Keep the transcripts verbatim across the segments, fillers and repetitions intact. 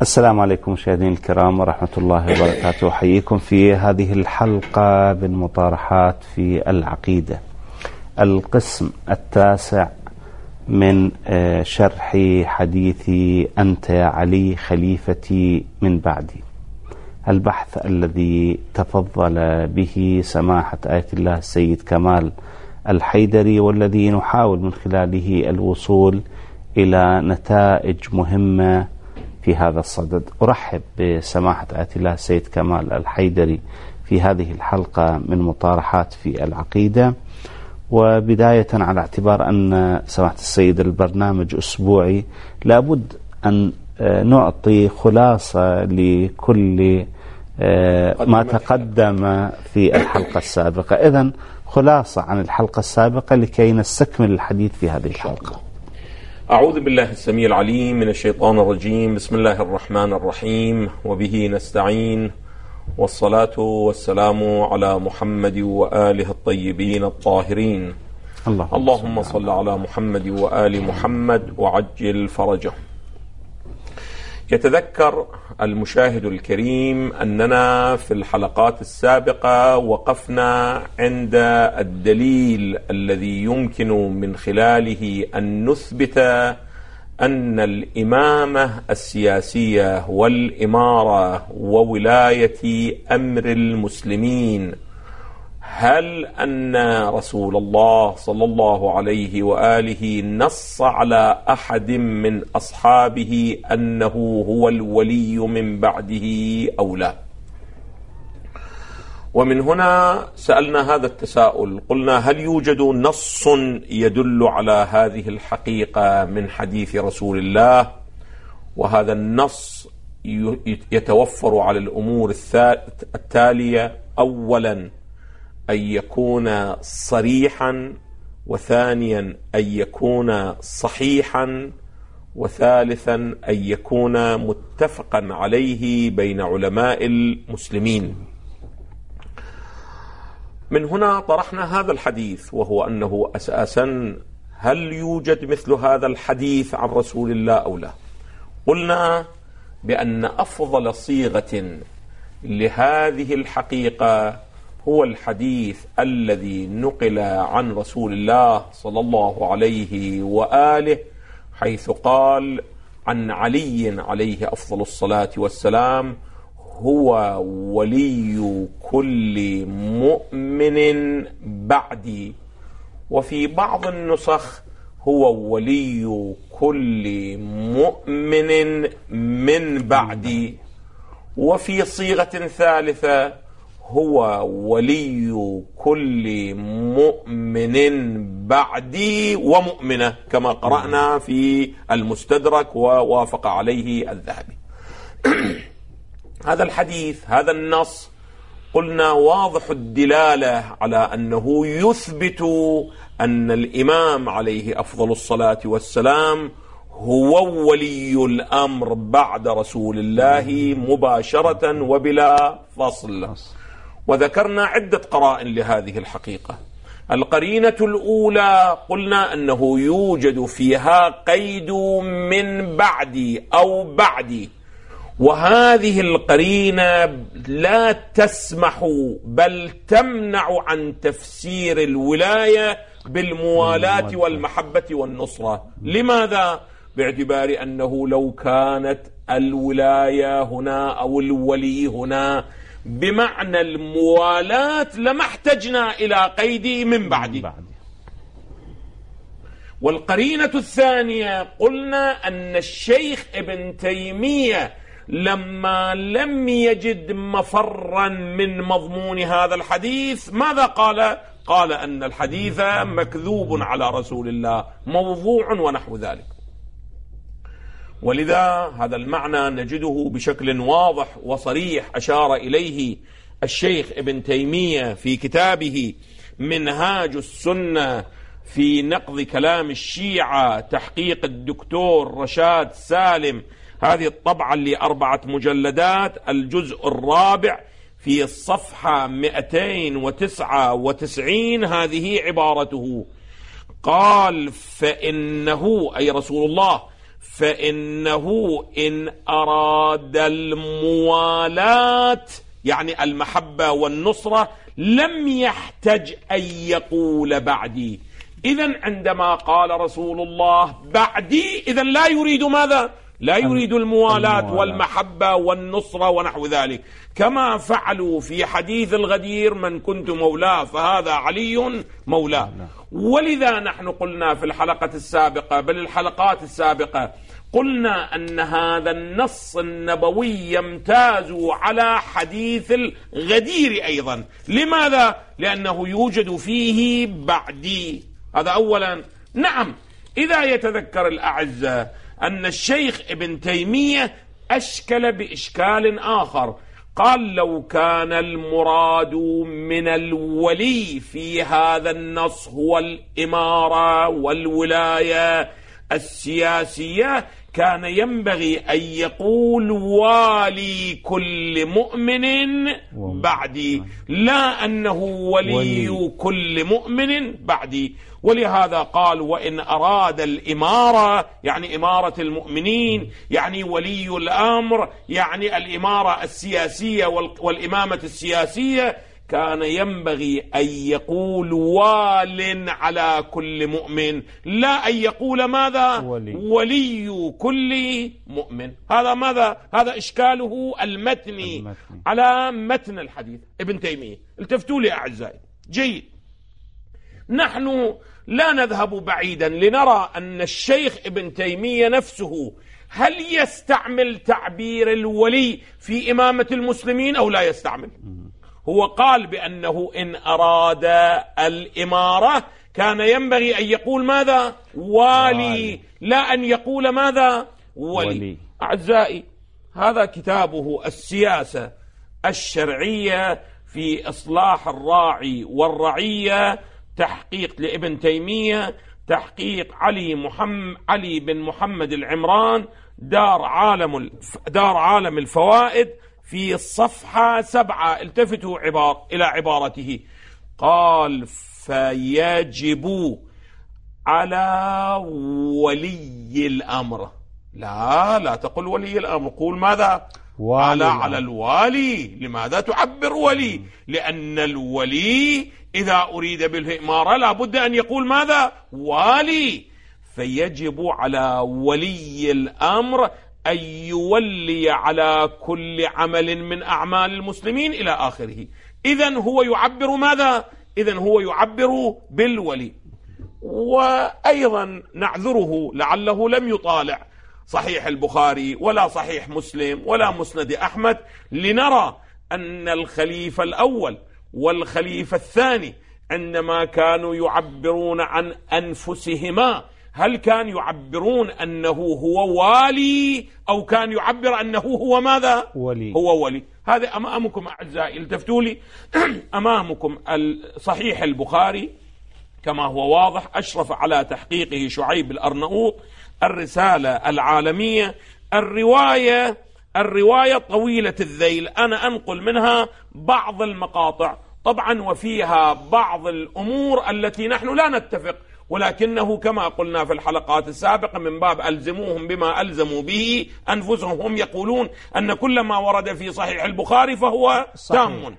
السلام عليكم مشاهدينا الكرام ورحمة الله وبركاته. أحييكم في هذه الحلقة من مطارحات في العقيدة، القسم التاسع من شرح حديث أنت يا علي خليفتي من بعدي، البحث الذي تفضل به سماحة آية الله السيد كمال الحيدري، والذي نحاول من خلاله الوصول إلى نتائج مهمة في هذا الصدد. أرحب بسماحة آية الله السيد كمال الحيدري في هذه الحلقة من مطارحات في العقيدة. وبداية على اعتبار أن سماحة السيد البرنامج أسبوعي، لابد أن نعطي خلاصة لكل ما تقدم في الحلقة السابقة. إذن خلاصة عن الحلقة السابقة لكي نستكمل الحديث في هذه الحلقة. أعوذ بالله السميع العليم من الشيطان الرجيم. بسم الله الرحمن الرحيم، وبه نستعين، والصلاة والسلام على محمد وآله الطيبين الطاهرين. الله اللهم صل على محمد وآل محمد وعجل فرجه. يتذكر المشاهد الكريم أننا في الحلقات السابقة وقفنا عند الدليل الذي يمكن من خلاله أن نثبت أن الإمامة السياسية والإمارة وولاية أمر المسلمين، هل أن رسول الله صلى الله عليه وآله نص على أحد من أصحابه أنه هو الولي من بعده أو لا؟ ومن هنا سألنا هذا التساؤل، قلنا هل يوجد نص يدل على هذه الحقيقة من حديث رسول الله؟ وهذا النص يتوفر على الأمور التالية: أولا أن يكون صريحا، وثانيا أن يكون صحيحا، وثالثا أن يكون متفقا عليه بين علماء المسلمين. من هنا طرحنا هذا الحديث، وهو أنه أساسا هل يوجد مثل هذا الحديث عن رسول الله أو لا؟ قلنا بأن أفضل صيغة لهذه الحقيقة هو الحديث الذي نقل عن رسول الله صلى الله عليه وآله، حيث قال عن علي عليه أفضل الصلاة والسلام: هو ولي كل مؤمن بعدي. وفي بعض النسخ هو ولي كل مؤمن من بعدي. وفي صيغة ثالثة هو ولي كل مؤمن بعدي ومؤمنة، كما قرأنا في المستدرك ووافق عليه الذهبي. هذا الحديث، هذا النص، قلنا واضح الدلالة على أنه يثبت أن الإمام عليه أفضل الصلاة والسلام هو ولي الأمر بعد رسول الله مباشرة وبلا فصل. وذكرنا عدة قرائن لهذه الحقيقة. القرينة الأولى قلنا أنه يوجد فيها قيد من بعدي أو بعدي، وهذه القرينة لا تسمح بل تمنع عن تفسير الولاية بالموالاة والمحبة والنصرة. لماذا؟ باعتبار أنه لو كانت الولاية هنا أو الولي هنا بمعنى الموالاة لما احتجنا إلى قيد من بعد. والقرينة الثانية قلنا أن الشيخ ابن تيمية لما لم يجد مفرا من مضمون هذا الحديث ماذا قال؟ قال أن الحديث مكذوب على رسول الله، موضوع ونحو ذلك. ولذا هذا المعنى نجده بشكل واضح وصريح أشار إليه الشيخ ابن تيمية في كتابه منهاج السنة في نقض كلام الشيعة، تحقيق الدكتور رشاد سالم، هذه الطبعة اللي أربعة مجلدات، الجزء الرابع في الصفحة مئتين وتسعة وتسعين. هذه عبارته، قال: فإنه أي رسول الله فإنه إن أراد الموالاة يعني المحبة والنصرة لم يحتج أن يقول بعدي. إذن عندما قال رسول الله بعدي إذن لا يريد ماذا؟ لا يريد الموالاة والمحبة والنصرة ونحو ذلك، كما فعلوا في حديث الغدير: من كنت مولاه فهذا علي مولاه. ولذا نحن قلنا في الحلقة السابقة بل الحلقات السابقة قلنا أن هذا النص النبوي يمتاز على حديث الغدير أيضا. لماذا؟ لأنه يوجد فيه بعدي. هذا أولا. نعم، إذا يتذكر الأعزاء أن الشيخ ابن تيمية أشكل بإشكال آخر، قال: لو كان المراد من الولي في هذا النص هو الإمارة والولاية السياسية كان ينبغي أن يقول والي كل مؤمن بعدي، لا أنه ولي, ولي كل مؤمن بعدي. ولهذا قال: وإن أراد الإمارة يعني إمارة المؤمنين، يعني ولي الأمر، يعني الإمارة السياسية والإمامة السياسية، كان ينبغي أن يقول وال على كل مؤمن، لا أن يقول ماذا؟ ولي, ولي كل مؤمن. هذا ماذا؟ هذا إشكاله المتني, المتني على متن الحديث ابن تيمية. التفتوا لي أعزائي جيد. نحن لا نذهب بعيدا لنرى أن الشيخ ابن تيمية نفسه هل يستعمل تعبير الولي في إمامة المسلمين أو لا يستعمل؟ هو قال بأنه إن أراد الإمارة كان ينبغي أن يقول ماذا؟ والي، لا أن يقول ماذا؟ ولي, ولي. أعزائي، هذا كتابه السياسة الشرعية في إصلاح الراعي والرعية، تحقيق لابن تيمية، تحقيق علي محمد علي بن محمد العمران، دار عالم دار عالم الفوائد، في الصفحة سبعة. التفتوا عبار إلى عبارته. قال: فيجب على ولي الأمر. لا لا تقول ولي الأمر، قول ماذا؟ على على الوالي. لماذا تعبر ولي؟ لأن الولي إذا أريد بالإمارة لا بد أن يقول ماذا؟ والي. فيجب على ولي الأمر أن يولي على كل عمل من أعمال المسلمين إلى آخره. إذن هو يعبر ماذا؟ إذن هو يعبر بالولي. وأيضا نعذره لعله لم يطالع صحيح البخاري ولا صحيح مسلم ولا مسند أحمد لنرى أن الخليفة الأول والخليفة الثاني عندما كانوا يعبرون عن أنفسهما هل كان يعبرون أنه هو والي أو كان يعبر أنه هو ماذا؟ ولي. هو ولي. هذا أمامكم أعزائي، التفتوا لي. أمامكم صحيح البخاري كما هو واضح، أشرف على تحقيقه شعيب الأرنؤوط، الرسالة العالمية، الرواية الرواية طويلة الذيل، أنا أنقل منها بعض المقاطع طبعا، وفيها بعض الأمور التي نحن لا نتفق، ولكنه كما قلنا في الحلقات السابقة من باب ألزموهم بما ألزموا به أنفسهم، هم يقولون أن كل ما ورد في صحيح البخاري فهو تام.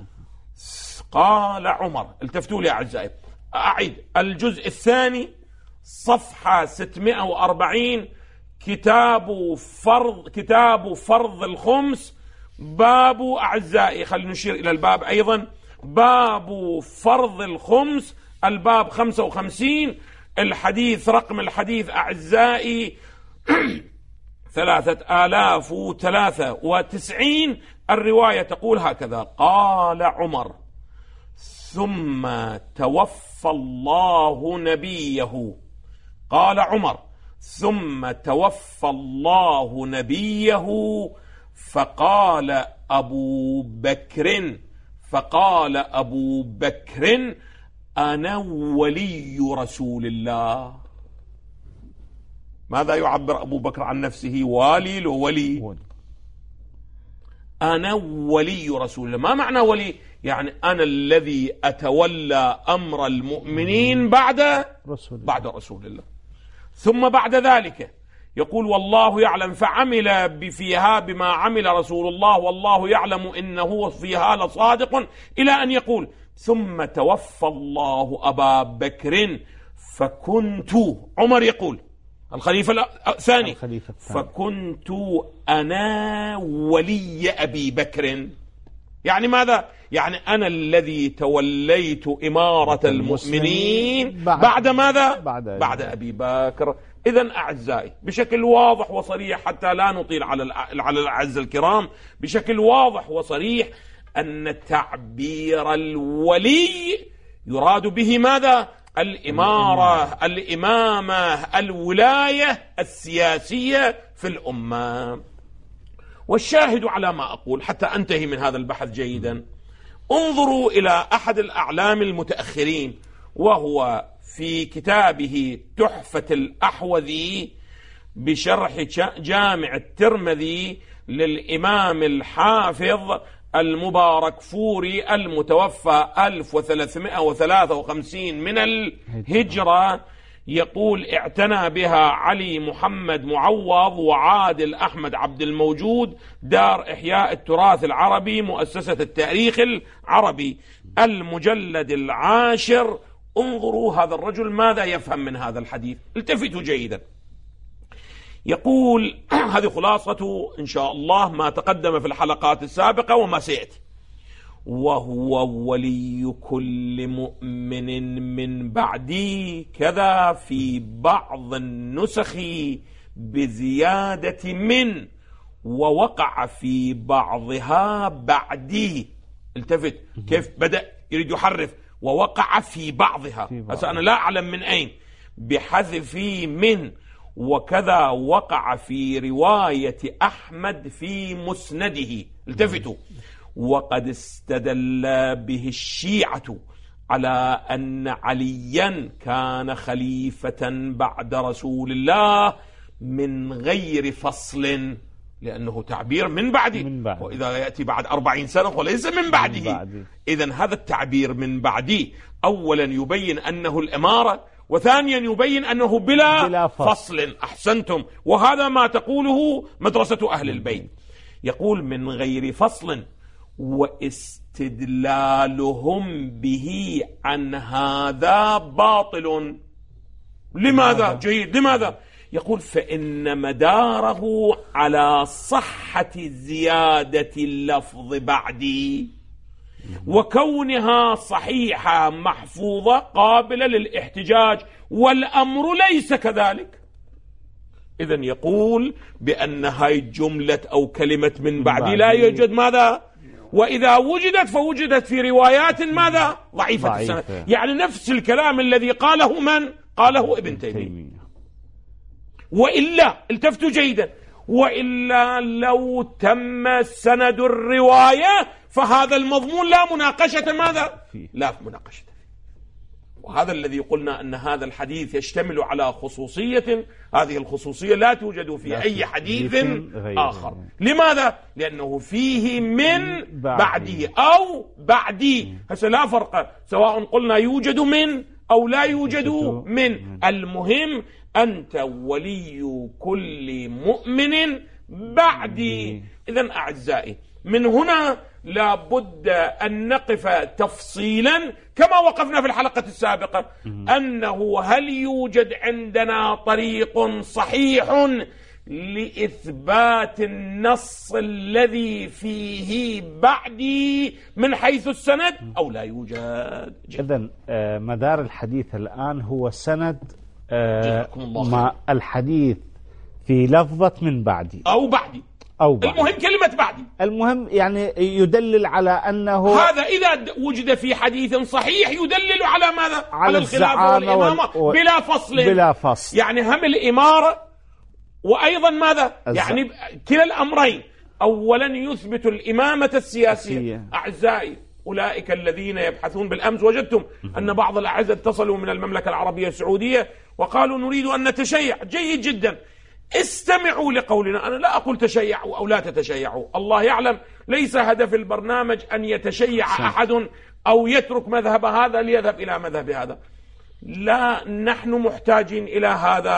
قال عمر، التفتوا لي أعزائي، أعيد الجزء الثاني صفحة ستمائة وأربعين، كتاب فرض كتاب فرض الخمس، باب أعزائي، خلينا نشير إلى الباب أيضا، باب فرض الخمس، الباب خمسة وخمسين، الحديث رقم الحديث أعزائي ثلاثة آلاف وثلاثة وتسعين. الرواية تقول هكذا: قال عمر: ثم توفى الله نبيه. قال عمر: ثم توفى الله نبيه فقال أبو بكر فقال أبو بكر أنا ولي رسول الله. ماذا يعبر أبو بكر عن نفسه؟ والي لو ولي. أنا ولي رسول الله. ما معنى ولي؟ يعني أنا الذي أتولى أمر المؤمنين بعد رسول بعد رسول الله. ثم بعد ذلك يقول والله يعلم فعمل فيها بما عمل رسول الله والله يعلم إنه فيها لصادق، إلى أن يقول ثم توفى الله أبا بكر فكنت، عمر يقول الخليفة الثاني، فكنت أنا ولي أبي بكر. يعني ماذا؟ يعني أنا الذي توليت إمارة المؤمنين بعد, بعد ماذا؟ بعد, بعد أبي بكر. إذن أعزائي بشكل واضح وصريح، حتى لا نطيل على على الأعز الكرام، بشكل واضح وصريح أن تعبير الولي يراد به ماذا؟ الإمارة، الإمامة، الولاية السياسية في الأمة. والشاهد على ما أقول حتى أنتهي من هذا البحث جيدا، انظروا إلى أحد الأعلام المتأخرين، وهو في كتابه تحفة الأحوذي بشرح جامع الترمذي للإمام الحافظ المباركفوري المتوفى ألف وثلاثمائة وثلاثة وخمسين من الهجرة، يقول اعتنى بها علي محمد معوض وعادل أحمد عبد الموجود، دار إحياء التراث العربي، مؤسسة التاريخ العربي، المجلد العاشر. انظروا هذا الرجل ماذا يفهم من هذا الحديث، التفتوا جيدا. يقول هذه خلاصة إن شاء الله ما تقدم في الحلقات السابقة وما سيأتي: وهو ولي كل مؤمن من بعدي، كذا في بعض النسخ بزيادة من، ووقع في بعضها بعدي. التفت كيف بدأ يريد يحرف، ووقع في بعضها، هسه أنا لا أعلم من أين، بحذف من، وكذا وقع في رواية أحمد في مسنده. التفتوا: وقد استدل به الشيعة على أن عليا كان خليفة بعد رسول الله من غير فصل، لأنه تعبير من بعده، من بعد. وإذا يأتي بعد أربعين سنة وليس من بعده. إذن هذا التعبير من بعده أولا يبين أنه الإمارة، وثانيا يبين أنه بلا, بلا فصل. فصل. أحسنتم، وهذا ما تقوله مدرسة أهل البيت. يقول من غير فصل، واستدلالهم به عن هذا باطل. لماذا؟ جيد، لماذا؟ يقول فإن مداره على صحة زيادة اللفظ بعدي، وكونها صحيحة محفوظة قابلة للاحتجاج، والأمر ليس كذلك. إذن يقول بأن هاي الجملة أو كلمة من بعدي لا يوجد ماذا؟ وإذا وجدت فوجدت في روايات ماذا؟ ضعيفة, ضعيفة. السنة. يعني نفس الكلام الذي قاله من؟ قاله ابن تيمية. وإلا التفتوا جيدا، وإلا لو تم سند الرواية فهذا المضمون لا مناقشة ماذا؟ لا مناقشة. وهذا الذي قلنا أن هذا الحديث يشتمل على خصوصية، هذه الخصوصية لا توجد في أي حديث آخر. لماذا؟ لأنه فيه من بعدي أو بعدي، هسه لا فرق، سواء قلنا يوجد من أو لا يوجد من، المهم أنت ولي كل مؤمن بعدي. إذن أعزائي من هنا لا بد أن نقف تفصيلا كما وقفنا في الحلقة السابقة، أنه هل يوجد عندنا طريق صحيح لإثبات النص الذي فيه بعدي من حيث السند أو لا يوجد؟ إذن مدار الحديث الآن هو سند ما الحديث في لفظة من بعدي أو بعدي أو بعد. المهم كلمة بعدي، المهم يعني يدلل على أنه هذا إذا وجد في حديث صحيح يدلل على ماذا؟ على, على الخلافة والإمامة و... بلا فصل. بلا فصل يعني هم الإمارة وأيضا ماذا؟ الز... يعني كلا الأمرين، أولا يثبت الإمامة السياسية. السياسية. أعزائي أولئك الذين يبحثون، بالأمس وجدتم أن بعض الأعزة اتصلوا من المملكة العربية السعودية وقالوا نريد أن نتشيع. جيد جدا، استمعوا لقولنا. أنا لا أقول تشيعوا أو لا تتشيعوا، الله يعلم، ليس هدف البرنامج أن يتشيع أحد أو يترك مذهب هذا ليذهب إلى مذهب هذا، لا، نحن محتاجين إلى هذا،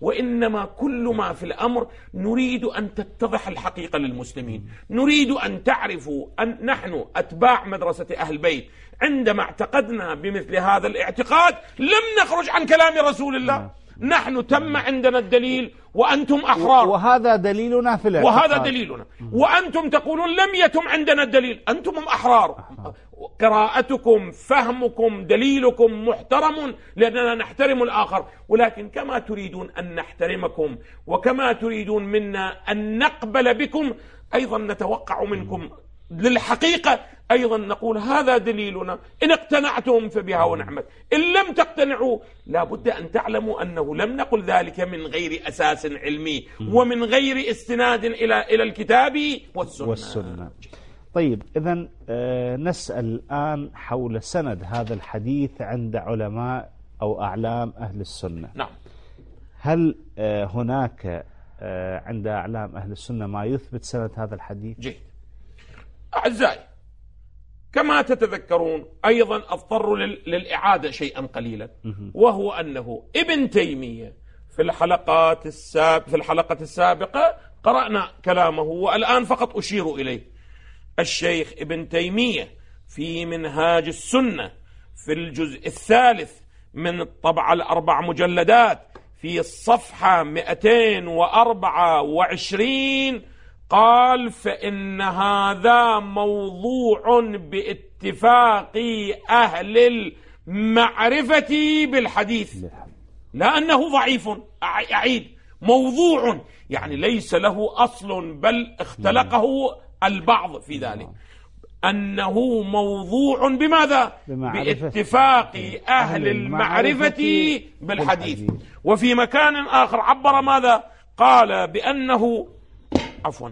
وإنما كل ما في الأمر نريد أن تتضح الحقيقة للمسلمين، نريد أن تعرفوا أن نحن أتباع مدرسة أهل البيت عندما اعتقدنا بمثل هذا الاعتقاد لم نخرج عن كلام رسول الله. نحن تم عندنا الدليل وأنتم أحرار، وهذا دليلنا في الاعتقاد، وهذا دليلنا، وأنتم تقولون لم يتم عندنا الدليل. أنتم أحرار، قراءتكم فهمكم دليلكم محترم لأننا نحترم الآخر، ولكن كما تريدون أن نحترمكم وكما تريدون منا أن نقبل بكم أيضا نتوقع منكم للحقيقة أيضا نقول هذا دليلنا، إن اقتنعتم فبها ونعمت، إن لم تقتنعوا لا بد أن تعلموا أنه لم نقل ذلك من غير أساس علمي ومن غير استناد إلى إلى الكتاب والسنة, والسنة. طيب، إذن آه نسأل الآن حول سند هذا الحديث عند علماء أو أعلام أهل السنة. نعم. هل آه هناك آه عند أعلام أهل السنة ما يثبت سند هذا الحديث؟ جيد. أعزائي، كما تتذكرون أيضا أضطر للإعادة شيئا قليلا، وهو أنه ابن تيمية في الحلقات السابقة في الحلقة السابقة قرأنا كلامه والآن فقط أشير إليه. الشيخ ابن تيمية في منهاج السنة في الجزء الثالث من الطبعة الأربع مجلدات في الصفحة مئتين وأربعة وعشرين قال: فإن هذا موضوع باتفاق أهل المعرفة بالحديث، لا أنه ضعيف. أعيد، موضوع يعني ليس له أصل بل اختلقه البعض في ذلك، أنه موضوع بماذا؟ باتفاق أهل المعرفة بالحديث. وفي مكان آخر عبر ماذا؟ قال بأنه عفوا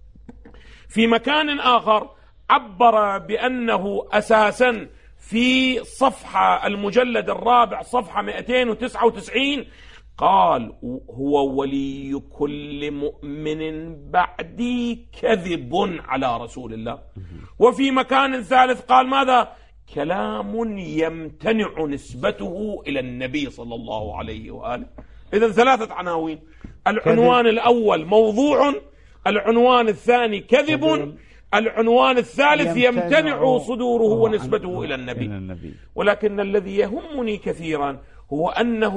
في مكان آخر عبر بأنه أساسا في صفحة المجلد الرابع صفحة مئتين وتسعة وتسعين قال: هو ولي كل مؤمن بعدي كذب على رسول الله. وفي مكان ثالث قال ماذا؟ كلام يمتنع نسبته إلى النبي صلى الله عليه وآله. إذن ثلاثة عناوين: العنوان الأول موضوع، العنوان الثاني كذب، العنوان الثالث يمتنع صدوره ونسبته إلى النبي. ولكن الذي يهمني كثيرا هو أنه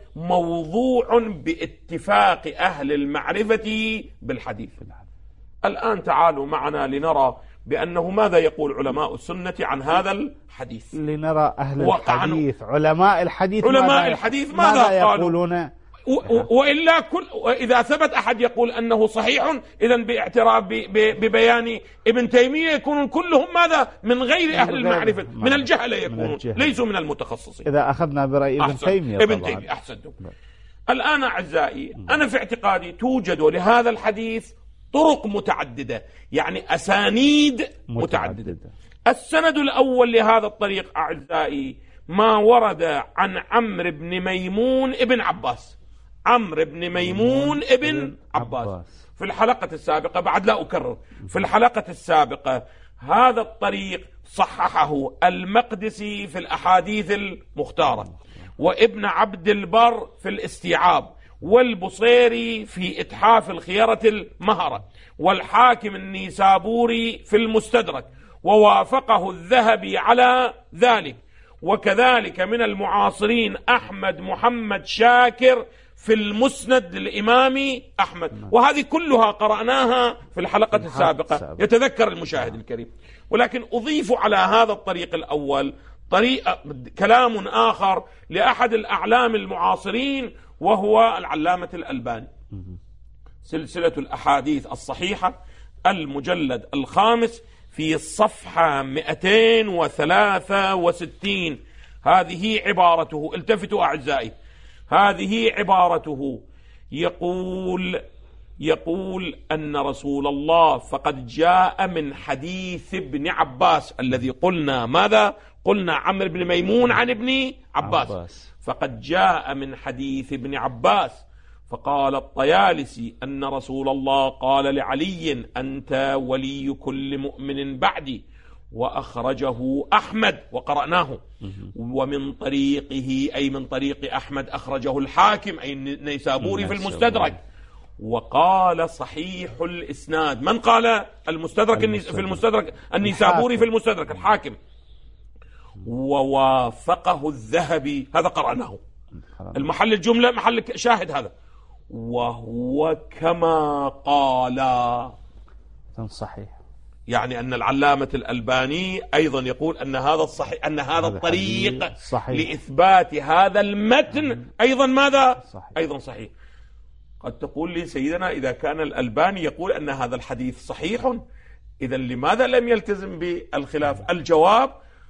موضوع باتفاق أهل المعرفة بالحديث. الآن تعالوا معنا لنرى بأنه ماذا يقول علماء السنة عن هذا الحديث. لنرى أهل الحديث، علماء الحديث علماء ماذا الحديث ماذا, ماذا يقولون؟ وإلا كل وإذا ثبت أحد يقول أنه صحيح، إذن باعتراف ببيان ابن تيمية يكونون كلهم ماذا؟ من غير أهل المعرفة، من الجهلة يكونون، ليسوا من المتخصصين. إذا أخذنا برأي ابن تيمية ابن تيمية أحسنتم. الآن أعزائي، أنا في اعتقادي توجد لهذا الحديث طرق متعددة، يعني أسانيد متعددة. متعددة. السند الأول لهذا الطريق أعزائي ما ورد عن عمرو بن ميمون ابن عباس. عمرو بن ميمون ابن عباس في الحلقة السابقة، بعد لا أكرر، في الحلقة السابقة هذا الطريق صححه المقدسي في الأحاديث المختارة، وابن عبد البر في الاستيعاب، والبصيري في إتحاف الخيرة المهرة، والحاكم النيسابوري في المستدرك، ووافقه الذهبي على ذلك. وكذلك من المعاصرين أحمد محمد شاكر في المسند للإمام أحمد. وهذه كلها قرأناها في الحلقة السابقة، يتذكر المشاهد الكريم. ولكن أضيف على هذا الطريق الأول طريق كلام آخر لأحد الأعلام المعاصرين، وهو العلامة الألباني، سلسلة الأحاديث الصحيحة المجلد الخامس في الصفحة مئتين وثلاثة وستين. هذه عبارته، التفتوا أعزائي، هذه عبارته، يقول يقول أن رسول الله فقد جاء من حديث ابن عباس الذي قلنا ماذا؟ قلنا عمرو بن ميمون عن ابن عباس. عباس فقد جاء من حديث ابن عباس. فقال الطيالسي أن رسول الله قال لعلي: أنت ولي كل مؤمن بعدي. وأخرجه أحمد وقرأناه، ومن طريقه أي من طريق أحمد أخرجه الحاكم أي النيسابوري في المستدرك، وقال صحيح الإسناد. من قال؟ المستدرك في المستدرك النيسابوري في المستدرك الحاكم، ووافقه الذهبي، هذا قرأناه. المحل الجملة محل شاهد هذا، وهو كما قال صحيح، يعني أن العلامة الألباني أيضا يقول أن هذا الصحيح، أن هذا الطريق صحيح لإثبات هذا المتن أيضا ماذا؟ صحيح. أيضا صحيح. قد تقول لي سيدنا إذا كان الألباني يقول أن هذا الحديث صحيح، إذا لماذا لم يلتزم بالخلاف؟ الجواب: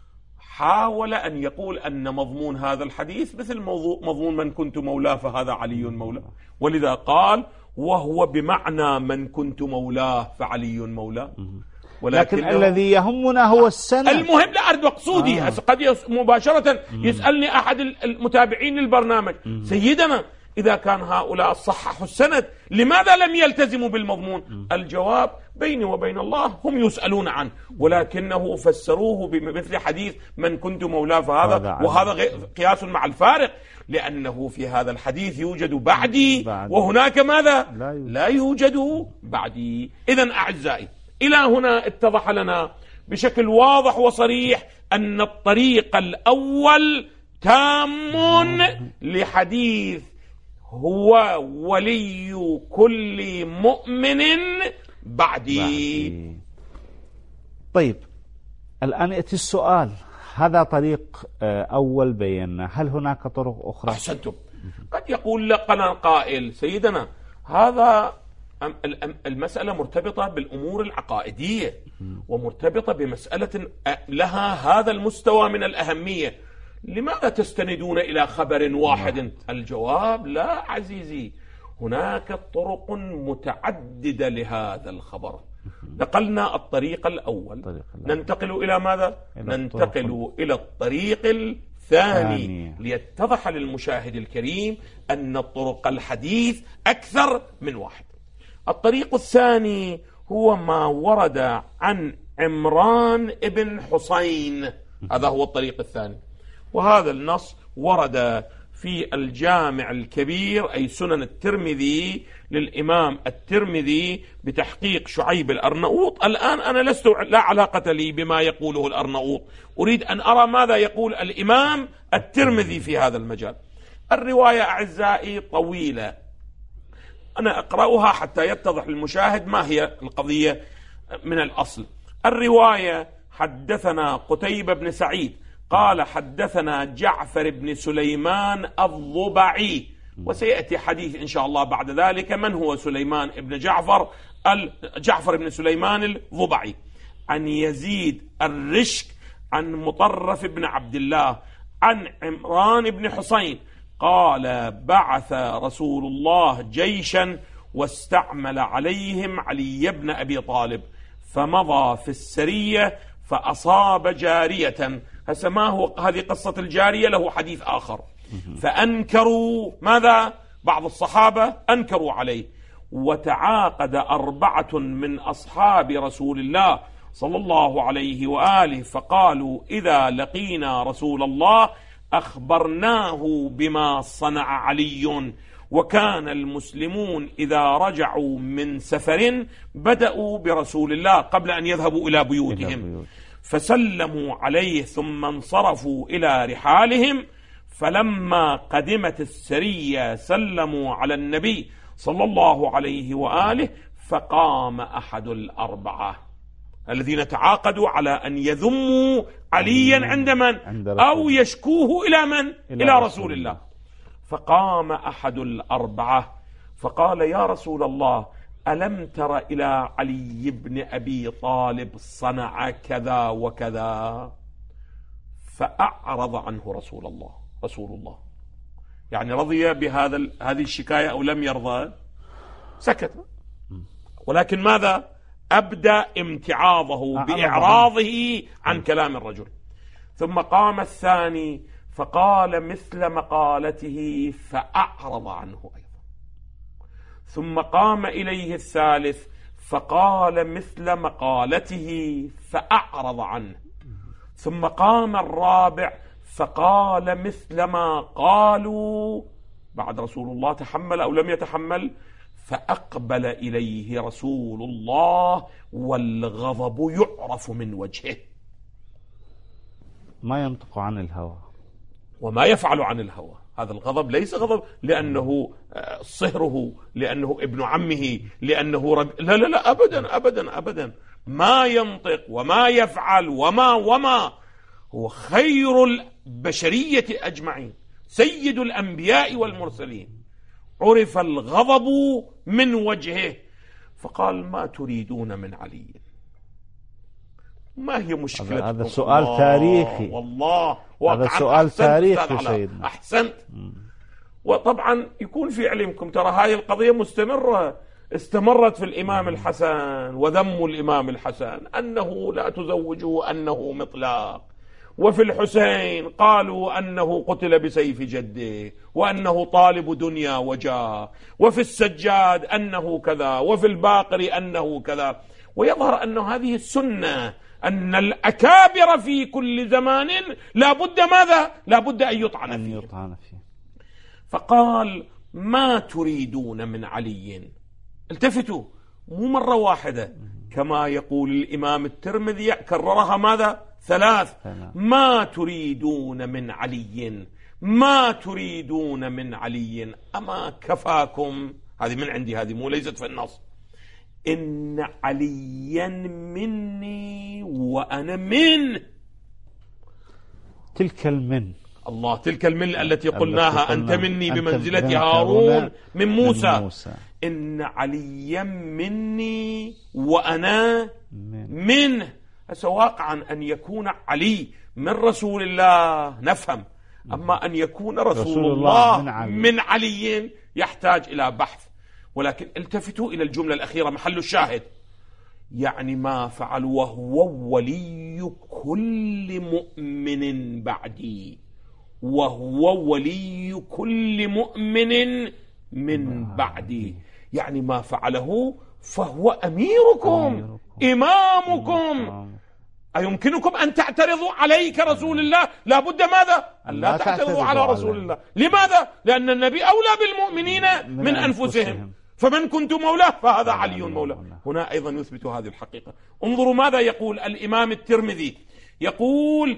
حاول أن يقول أن مضمون هذا الحديث مثل مضمون من كنت مولاه فهذا علي مولاه، ولذا قال وهو بمعنى من كنت مولاه فعلي مولاه. ولكن الذي يهمنا هو السند. المهم لا أرد مقصودي. آه. قد مباشرة يسألني أحد المتابعين للبرنامج: سيدنا إذا كان هؤلاء صححوا السند لماذا لم يلتزموا بالمضمون؟ الجواب: بيني وبين الله هم يسألون عنه، ولكنه فسروه بمثل حديث من كنت مولاه فهذا، وهذا قياس مع الفارق، لأنه في هذا الحديث يوجد بعدي وهناك ماذا؟ لا يوجد بعدي. إذن أعزائي، إلى هنا اتضح لنا بشكل واضح وصريح أن الطريق الأول تام لحديث هو ولي كل مؤمن بعدي. بعدي. طيب، الآن يأتي السؤال: هذا طريق أول بينا، هل هناك طرق أخرى؟ أحسنتم. قد يقول لنا قائل: سيدنا هذا المسألة مرتبطة بالأمور العقائدية، ومرتبطة بمسألة لها هذا المستوى من الأهمية، لماذا تستندون إلى خبر واحد؟ الجواب: لا عزيزي، هناك طرق متعددة لهذا الخبر. نقلنا الطريق الأول، ننتقل إلى ماذا؟ ننتقل إلى الطريق الثاني ليتضح للمشاهد الكريم أن الطرق الحديث أكثر من واحد. الطريق الثاني هو ما ورد عن عمران ابن حسين، هذا هو الطريق الثاني، وهذا النص ورد في الجامع الكبير أي سنن الترمذي للإمام الترمذي بتحقيق شعيب الأرناؤوط. الآن أنا لست لا علاقة لي بما يقوله الأرناؤوط، أريد أن أرى ماذا يقول الإمام الترمذي في هذا المجال. الرواية أعزائي طويلة، أنا أقرأها حتى يتضح للمشاهد ما هي القضية من الأصل. الرواية: حدثنا قتيبة بن سعيد قال حدثنا جعفر بن سليمان الضبعي، وسيأتي حديث إن شاء الله بعد ذلك من هو سليمان بن جعفر جعفر بن سليمان الضبعي، عن يزيد الرشك عن مطرف بن عبد الله عن عمران بن حسين قال: بعث رسول الله جيشا واستعمل عليهم علي بن أبي طالب، فمضى في السرية فأصاب جارية. هسه ما هو هذه قصة الجارية؟ له حديث آخر. فأنكروا ماذا؟ بعض الصحابة أنكروا عليه، وتعاقد أربعة من أصحاب رسول الله صلى الله عليه وآله فقالوا: إذا لقينا رسول الله أخبرناه بما صنع علي. وكان المسلمون إذا رجعوا من سفر بدأوا برسول الله قبل أن يذهبوا إلى بيوتهم، فسلموا عليه ثم انصرفوا إلى رحالهم. فلما قدمت السرية سلموا على النبي صلى الله عليه وآله، فقام أحد الأربعة الذين تعاقدوا على أن يذموا عليا عند من؟ أو يشكوه إلى من؟ إلى رسول الله. فقام أحد الأربعة فقال: يا رسول الله، ألم تر إلى علي بن أبي طالب صنع كذا وكذا؟ فأعرض عنه رسول الله رسول الله يعني رضي بهذا هذه الشكاية أو لم يرضى؟ سكت. ولكن ماذا؟ أبدى امتعاضه بإعراضه عن كلام الرجل. ثم قام الثاني فقال مثل مقالته فأعرض عنه أيضا. ثم قام إليه الثالث فقال مثل مقالته فأعرض عنه، ثم قام الرابع فقال مثل ما قالوا بعد رسول الله تحمل أو لم يتحمل، فأقبل إليه رسول الله والغضب يعرف من وجهه، ما ينطق عن الهوى وما يفعل عن الهوى. هذا الغضب ليس غضب لأنه صهره، لأنه ابن عمه، لأنه رب... لا لا لا أبدا أبدا أبدا، ما ينطق وما يفعل وما وما هو خير البشرية أجمعين، سيد الأنبياء والمرسلين، عرف الغضب من وجهه. فقال ما تريدون من علي؟ ما هي مشكلتكم؟ هذا سؤال تاريخي والله، هذا سؤال تاريخي سيدنا. أحسنت. وطبعا يكون في علمكم ترى هذه القضية مستمرة، استمرت في الإمام الحسن وذم الإمام الحسن أنه لا تزوجه أنه مطلاق، وفي الحسين قالوا أنه قتل بسيف جده وأنه طالب دنيا وجاه، وفي السجاد أنه كذا، وفي الباقر أنه كذا. ويظهر أن هذه السنة، أن الأكابر في كل زمان لا بد ماذا؟ لا بد أن يطعن فيه. فيه فقال ما تريدون من علي؟ التفتوا، مو مرة واحدة كما يقول الإمام الترمذي، كررها ماذا؟ ثلاث. ما تريدون من علي؟ ما تريدون من علي؟ أما كفاكم؟ هذه من عندي، هذه مو ليست في النص. إن عليا مني وأنا من تلك المن، الله، تلك المن التي قلناها أنت مني بمنزلة هارون من موسى. من موسى. إن عليا مني وأنا من. منه. هسه واقعا أن يكون علي من رسول الله نفهم، أما أن يكون رسول, رسول الله, الله من علي. من علي يحتاج إلى بحث. ولكن التفتوا إلى الجملة الأخيرة محل الشاهد، يعني ما فعل وهو ولي كل مؤمن بعدي، وهو ولي كل مؤمن من بعدي، يعني ما فعله فهو أميركم إمامكم. أيمكنكم أن تعترضوا عليه كرسول الله؟ لا بد ماذا؟ أن لا تعترضوا على رسول الله. لماذا؟ لأن النبي أولى بالمؤمنين من, من أنفسهم، فمن كنت مولاه فهذا علي مولاه. هنا أيضا يثبت هذه الحقيقة. انظروا ماذا يقول الإمام الترمذي، يقول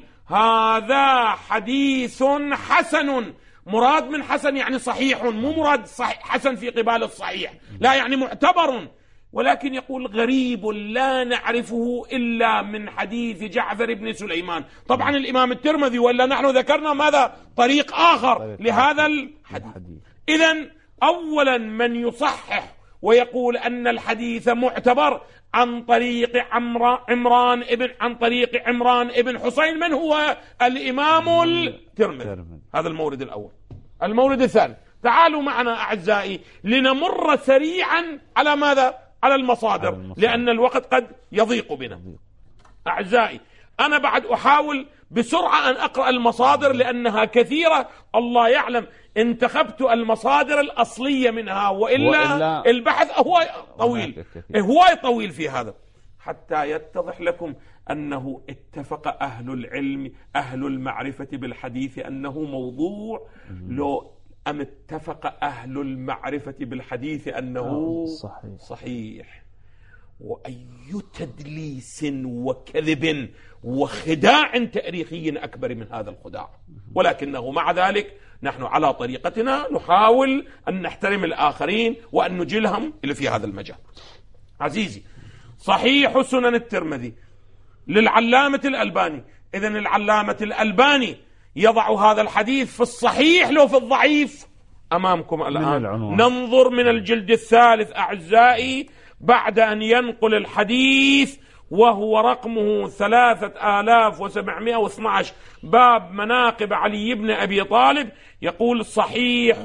هذا حديث حسن. مراد من حسن يعني صحيح، مو مراد صحيح حسن في قبال الصحيح، لا، يعني معتبر. ولكن يقول غريب لا نعرفه إلا من حديث جعفر بن سليمان. طبعا الإمام الترمذي ولا نحن ذكرنا ماذا؟ طريق آخر لهذا الحديث. إذن أولا من يصحح ويقول أن الحديث معتبر عن طريق عمران ابن عن طريق عمران ابن حسين، من هو؟ الإمام الترمذي. هذا المورد الأول. المورد الثاني، تعالوا معنا أعزائي لنمر سريعا على ماذا؟ على المصادر, على المصادر. لأن الوقت قد يضيق بنا. أعزائي أنا بعد أحاول بسرعة أن أقرأ المصادر لأنها كثيرة، الله يعلم انتخبت المصادر الأصلية منها، وإلا, وإلا البحث هو طويل، هو طويل في هذا، حتى يتضح لكم أنه اتفق أهل العلم أهل المعرفة بالحديث أنه موضوع، لو أم اتفق أهل المعرفة بالحديث أنه صحيح, صحيح. وأي تدليس وكذب وخداع تاريخي أكبر من هذا الخداع. ولكنه مع ذلك نحن على طريقتنا نحاول أن نحترم الآخرين وأن نجلهم إلى في هذا المجال. عزيزي، صحيح سنن الترمذي للعلامة الألباني. إذن العلامة الألباني يضع هذا الحديث في الصحيح لو في الضعيف أمامكم الآن. ننظر من الجلد الثالث أعزائي بعد أن ينقل الحديث، وهو رقمه ثلاثة آلاف وسبعمائة واثني عشر، باب مناقب علي بن أبي طالب، يقول صحيح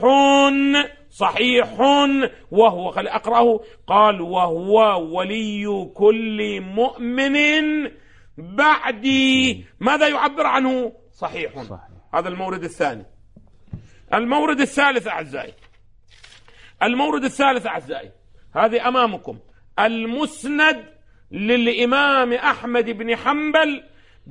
صحيح وهو، خلي أقرأه، قال وهو ولي كل مؤمن بعدي. ماذا يعبر عنه؟ صحيح, صحيح. هذا المورد الثاني. المورد الثالث أعزائي، المورد الثالث أعزائي هذه أمامكم، المسند للإمام أحمد بن حنبل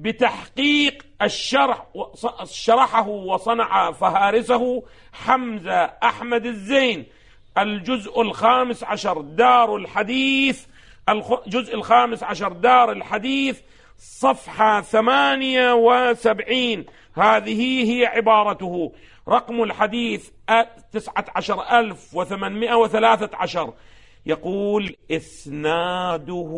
بتحقيق الشرح، شرحه وصنع فهارسه حمزة أحمد الزين، الجزء الخامس عشر دار الحديث، الجزء الخامس عشر دار الحديث، صفحة ثمانية وسبعين. هذه هي عبارته. رقم الحديث تسعة عشر ألف وثمانمائة وثلاثة عشر. يقول إسناده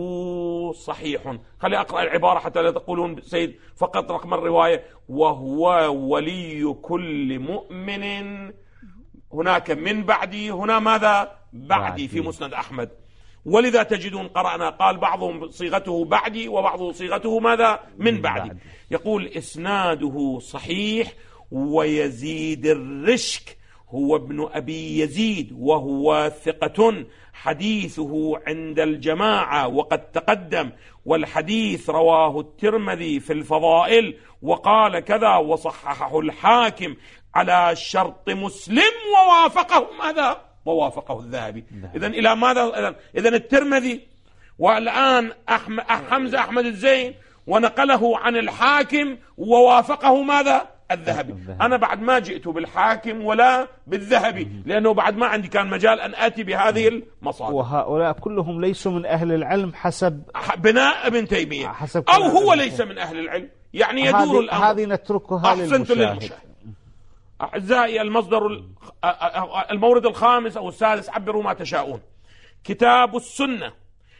صحيح. خلي أقرأ العبارة حتى لا تقولون سيد فقط رقم الرواية. وهو ولي كل مؤمن، هناك من بعدي، هنا ماذا؟ بعدي في مسند أحمد. ولذا تجدون قرأنا قال بعضهم صيغته بعدي وبعضه صيغته ماذا؟ من بعدي. يقول إسناده صحيح. ويزيد الرشك هو ابن أبي يزيد وهو ثقة، حديثه عند الجماعة وقد تقدم، والحديث رواه الترمذي في الفضائل وقال كذا، وصححه الحاكم على شرط مسلم ووافقه ماذا؟ ووافقه الذهبي. إذن إلى ماذا؟ إذن الترمذي والآن أحمد حمزة أحمد الزين ونقله عن الحاكم ووافقه ماذا؟ الذهبي. أنا بعد ما جئت بالحاكم ولا بالذهبي، لأنه بعد ما عندي كان مجال أن آتي بهذه المصادر. وهؤلاء كلهم ليسوا من أهل العلم حسب بناء ابن تيمية، أو هو ليس من أهل العلم، يعني يدور الأمر. هذه نتركها للمشاهد. أعزائي، المصدر المورد الخامس أو السادس، عبروا ما تشاءون. كتاب السنة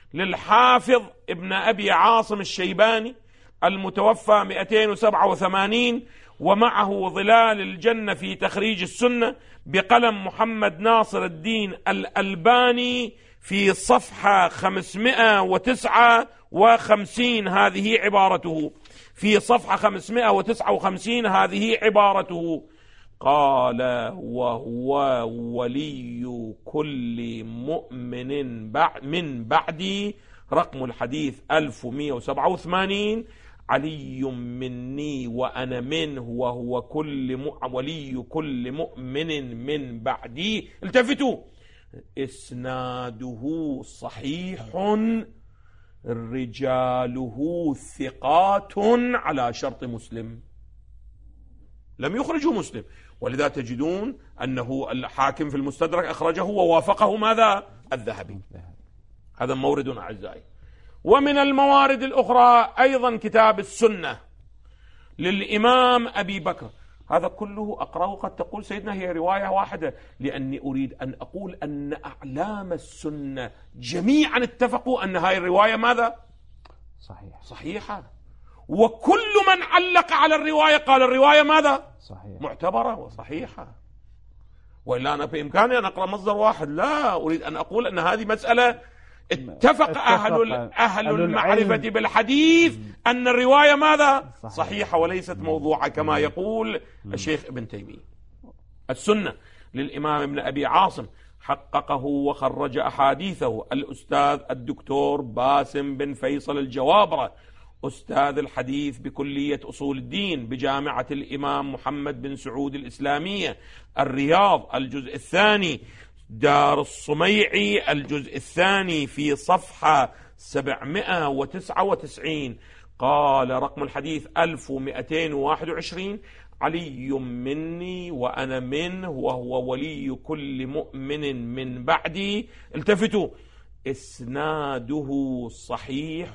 للحافظ ابن أبي عاصم الشيباني المتوفى مئتين وسبعة وثمانين، ومعه ظلال الجنة في تخريج السنة بقلم محمد ناصر الدين الألباني في صفحة خمسمائة وتسعة وخمسين. هذه عبارته في صفحة خمسمائة وتسعة وخمسين. هذه عبارته. قال: وهو ولي كل مؤمن من بعدي. رقم الحديث ألف ومئة وسبعة وثمانين. علي مني وأنا منه، وهو كل ولي كل مؤمن من بعدي. التفتوا، إسناده صحيح، رجاله ثقات على شرط مسلم. لم يخرجه مسلم، ولذا تجدون أنه الحاكم في المستدرك أخرجه ووافقه ماذا؟ الذهبي. هذا مورد أعزائي. ومن الموارد الأخرى أيضا كتاب السنة للإمام أبي بكر. هذا كله أقرأه. قد تقول سيدنا هي رواية واحدة، لأني أريد أن أقول أن أعلام السنة جميعا اتفقوا أن هذه الرواية ماذا؟ صحيح صحيحة. وكل من علق على الرواية قال الرواية ماذا؟ صحيح. معتبرة وصحيحة. وإلا أنا بإمكاني أن أقرأ مصدر واحد، لا، أريد أن أقول أن هذه مسألة اتفق أهل أهل المعرفة بالحديث أن الرواية ماذا؟ صحيحة وليست موضوعة كما يقول الشيخ ابن تيمية. السنة للإمام ابن أبي عاصم حققه وخرج أحاديثه الأستاذ الدكتور باسم بن فيصل الجوابرة، أستاذ الحديث بكلية أصول الدين بجامعة الإمام محمد بن سعود الإسلامية، الرياض، الجزء الثاني، دار الصميعي، الجزء الثاني، في صفحة سبعمائة وتسعة وتسعين. قال: رقم الحديث ألف ومئتين وواحد وعشرين. علي مني وأنا منه، وهو ولي كل مؤمن من بعدي. التفتوا، إسناده صحيح،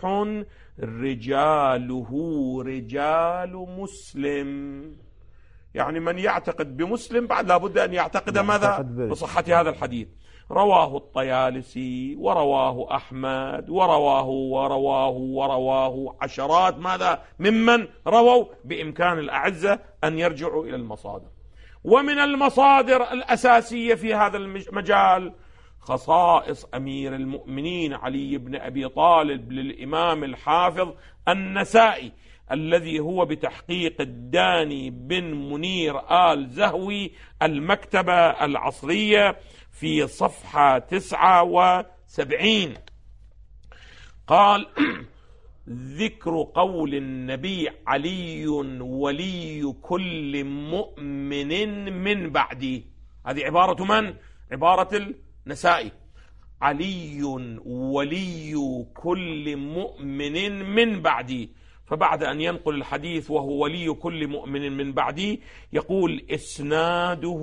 رجاله رجال مسلم. يعني من يعتقد بمسلم بعد لابد أن يعتقد ماذا؟ بصحة هذا الحديث. رواه الطيالسي ورواه أحمد ورواه ورواه ورواه عشرات ماذا ممن رووا. بإمكان الأعزة أن يرجعوا إلى المصادر. ومن المصادر الأساسية في هذا المجال خصائص أمير المؤمنين علي بن أبي طالب للإمام الحافظ النسائي، الذي هو بتحقيق الداني بن منير آل زهوي، المكتبة العصرية، في صفحة تسعة وسبعين. قال: ذكر قول النبي: علي ولي كل مؤمن من بعدي. هذه عبارة من؟ عبارة النسائي. علي ولي كل مؤمن من بعدي. فبعد أن ينقل الحديث وهو ولي كل مؤمن من بعدي يقول إسناده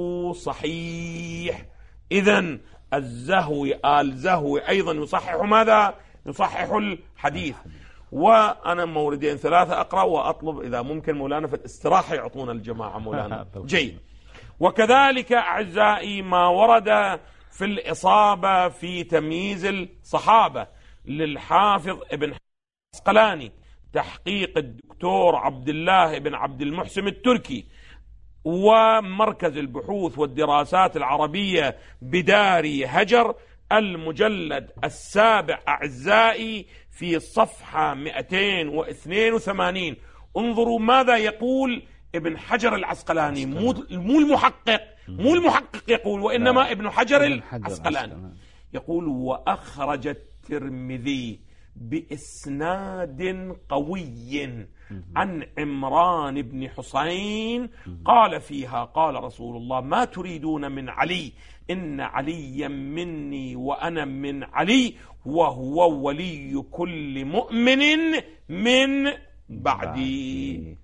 صحيح. إذن الزهوي آل زهوي أيضا يصحح ماذا؟ يصحح الحديث. وأنا موردين ثلاثة أقرأ وأطلب إذا ممكن مولانا في الاستراحة يعطونا الجماعة مولانا. جيد. وكذلك أعزائي ما ورد في الإصابة في تمييز الصحابة للحافظ ابن عسقلاني تحقيق الدكتور عبد الله بن عبد المحسن التركي ومركز البحوث والدراسات العربية بدار هجر، المجلد السابع أعزائي في صفحة مئتين واثنين وثمانين. انظروا ماذا يقول ابن حجر العسقلاني، مو المحقق مو المحقق يقول، وإنما ابن حجر العسقلاني يقول: وأخرج الترمذي بإسناد قوي عن عمران بن حسين قال فيها: قال رسول الله: ما تريدون من علي؟ إن عليا مني وأنا من علي، وهو ولي كل مؤمن من بعدي.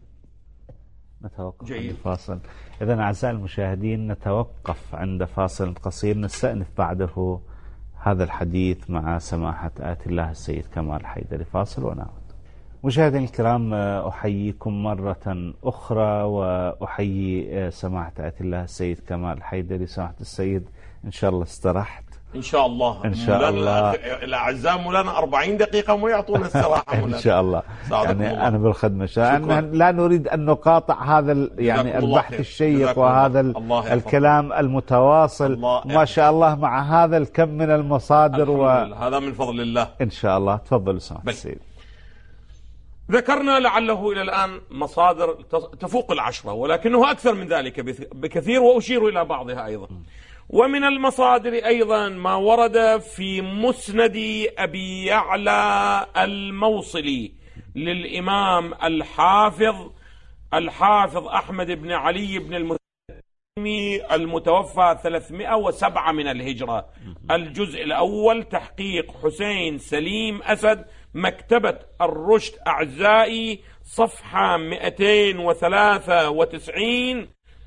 نتوقف عند الفاصل. إذن أعزائي المشاهدين نتوقف عند فاصل قصير، نستأنف بعده هذا الحديث مع سماحة آية الله السيد كمال حيدري. فاصل ونعود. مشاهدينا الكرام، أحييكم مرة أخرى وأحيي سماحة آية الله السيد كمال حيدري. سماحة السيد إن شاء الله استرحت؟ إن شاء الله إن شاء الله. الأعزاء مولانا أربعين دقيقة وما يعطونا استراحة مولانا. إن شاء الله. يعني الله. أنا بالخدمة لا نريد أن نقاطع هذا يعني البحث الشيق وهذا الكلام المتواصل ما شاء الله مع هذا الكم من المصادر، وهذا من فضل الله إن شاء الله. تفضل سماحة السيد. ذكرنا لعله إلى الآن مصادر تفوق العشرة، ولكنه أكثر من ذلك بكثير، وأشير إلى بعضها أيضا. ومن المصادر أيضا ما ورد في مسند أبي يعلى الموصلي للإمام الحافظ الحافظ أحمد بن علي بن المتيمي المتوفى ثلاثمائة وسبعة من الهجرة، الجزء الأول تحقيق حسين سليم أسد، مكتبة الرشد أعزائي، صفحة مئتين وثلاثة وتسعين،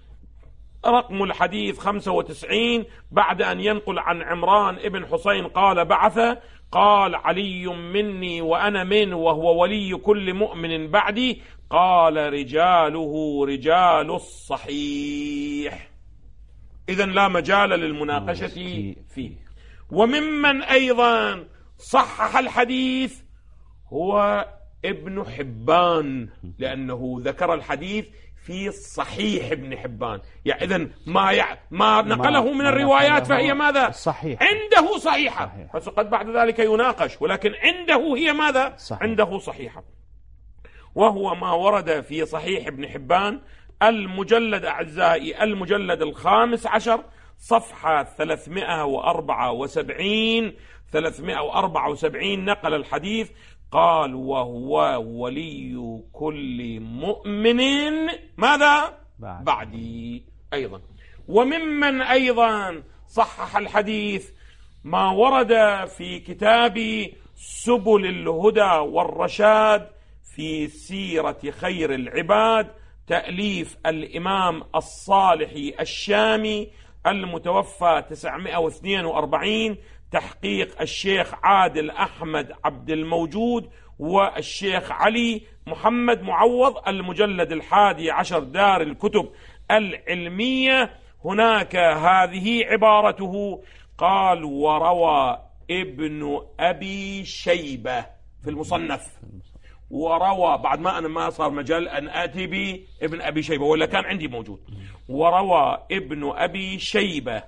رقم الحديث خمسة وتسعين. بعد أن ينقل عن عمران ابن حسين قال: بعث قال: علي مني وأنا منه، وهو ولي كل مؤمن بعدي. قال: رجاله رجال الصحيح. إذن لا مجال للمناقشة فيه. وممن أيضا صحح الحديث هو ابن حبان، لأنه ذكر الحديث في صحيح ابن حبان. يعني إذن ما يع... ما نقله من الروايات فهي ماذا؟ صحيح. عنده صحيحة، صحيح. فقد بعد ذلك يناقش، ولكن عنده هي ماذا؟ صحيح. عنده صحيحة. وهو ما ورد في صحيح ابن حبان المجلد أعزائي المجلد الخامس عشر، صفحة ثلاثمائة وأربعة وسبعين ثلاثمائة وأربعة وسبعين، نقل الحديث قال: وهو ولي كل مؤمن ماذا؟ بعد. بعدي أيضا. وممن أيضا صحح الحديث ما ورد في كتاب سبل الهدى والرشاد في سيرة خير العباد، تأليف الإمام الصالحي الشامي المتوفى تسعمائة واثنين وأربعين، تحقيق الشيخ عادل أحمد عبد الموجود والشيخ علي محمد معوض، المجلد الحادي عشر، دار الكتب العلمية. هناك هذه عبارته: قال: وروى ابن أبي شيبة في المصنف، وروى بعد ما أنا ما صار مجال أن آتي بابن أبي شيبة، ولا كان عندي موجود، وروى ابن أبي شيبة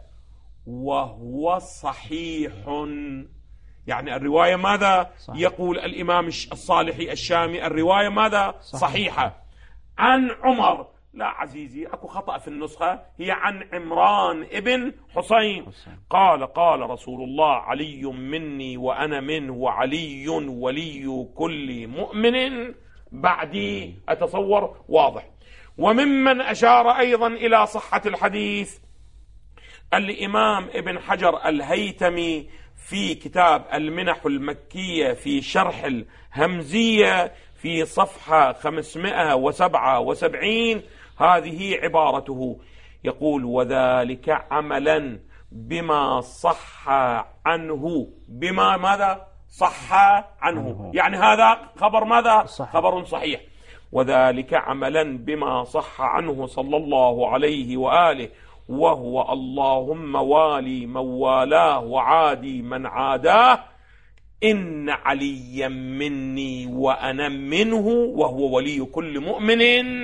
وهو صحيح. يعني الرواية ماذا؟ صحيح. يقول الإمام الصالحي الشامي الرواية ماذا؟ صحيح. صحيحة. عن عمر، لا عزيزي أكو خطأ في النسخة، هي عن عمران ابن حسين قال: قال رسول الله: علي مني وأنا منه، وعلي ولي كل مؤمن بعدي. أتصور واضح. وممن أشار أيضا إلى صحة الحديث الإمام ابن حجر الهيتمي في كتاب المنح المكية في شرح الهمزية في صفحة خمسمائة وسبعة وسبعين، هذه عبارته، يقول: وذلك عملا بما صح عنه. بما ماذا؟ صح عنه، يعني هذا خبر ماذا؟ صحيح. خبر صحيح. وذلك عملا بما صح عنه صلى الله عليه وآله، وهو اللهم والي من والاه وعادي من عاداه، إن عليا مني وأنا منه، وهو ولي كل مؤمن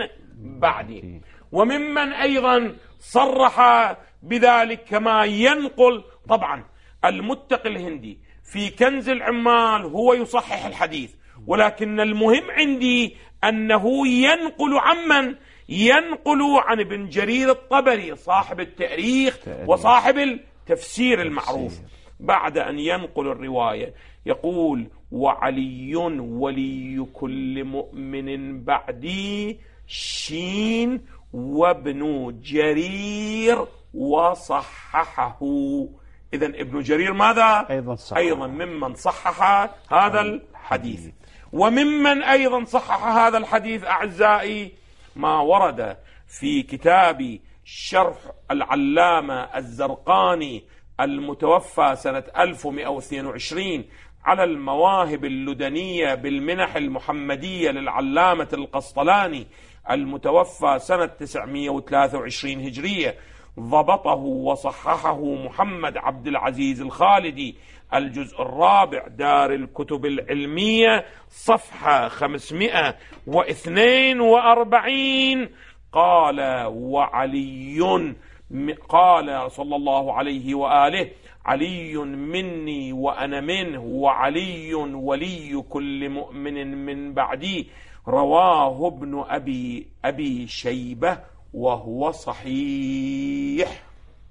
بعدي. وممن أيضا صرح بذلك كما ينقل، طبعا المتقي الهندي في كنز العمال هو يصحح الحديث، ولكن المهم عندي أنه ينقل عمن؟ ينقل عن ابن جرير الطبري صاحب التاريخ وصاحب التفسير المعروف. بعد أن ينقل الرواية يقول: وعلي ولي كل مؤمن بعدي شين وابن جرير وصححه. إذن ابن جرير ماذا؟ أيضا, صحح. أيضا ممن صحح هذا الحديث. وممن أيضا صحح هذا الحديث أعزائي ما ورد في كتاب شرح العلامة الزرقاني المتوفى سنة ألف ومئة واثنين وعشرين على المواهب اللدنية بالمنح المحمدية للعلامة القسطلاني المتوفى سنة تسعمئة وثلاثة وعشرين هجرية، ضبطه وصححه محمد عبد العزيز الخالدي، الجزء الرابع دار الكتب العلمية صفحة خمسمئة واثنين وأربعين. قال: وعلي، قال صلى الله عليه وآله: علي مني وأنا منه، وعلي ولي كل مؤمن من بعدي. رواه ابن أبي, أبي شيبة وهو صحيح.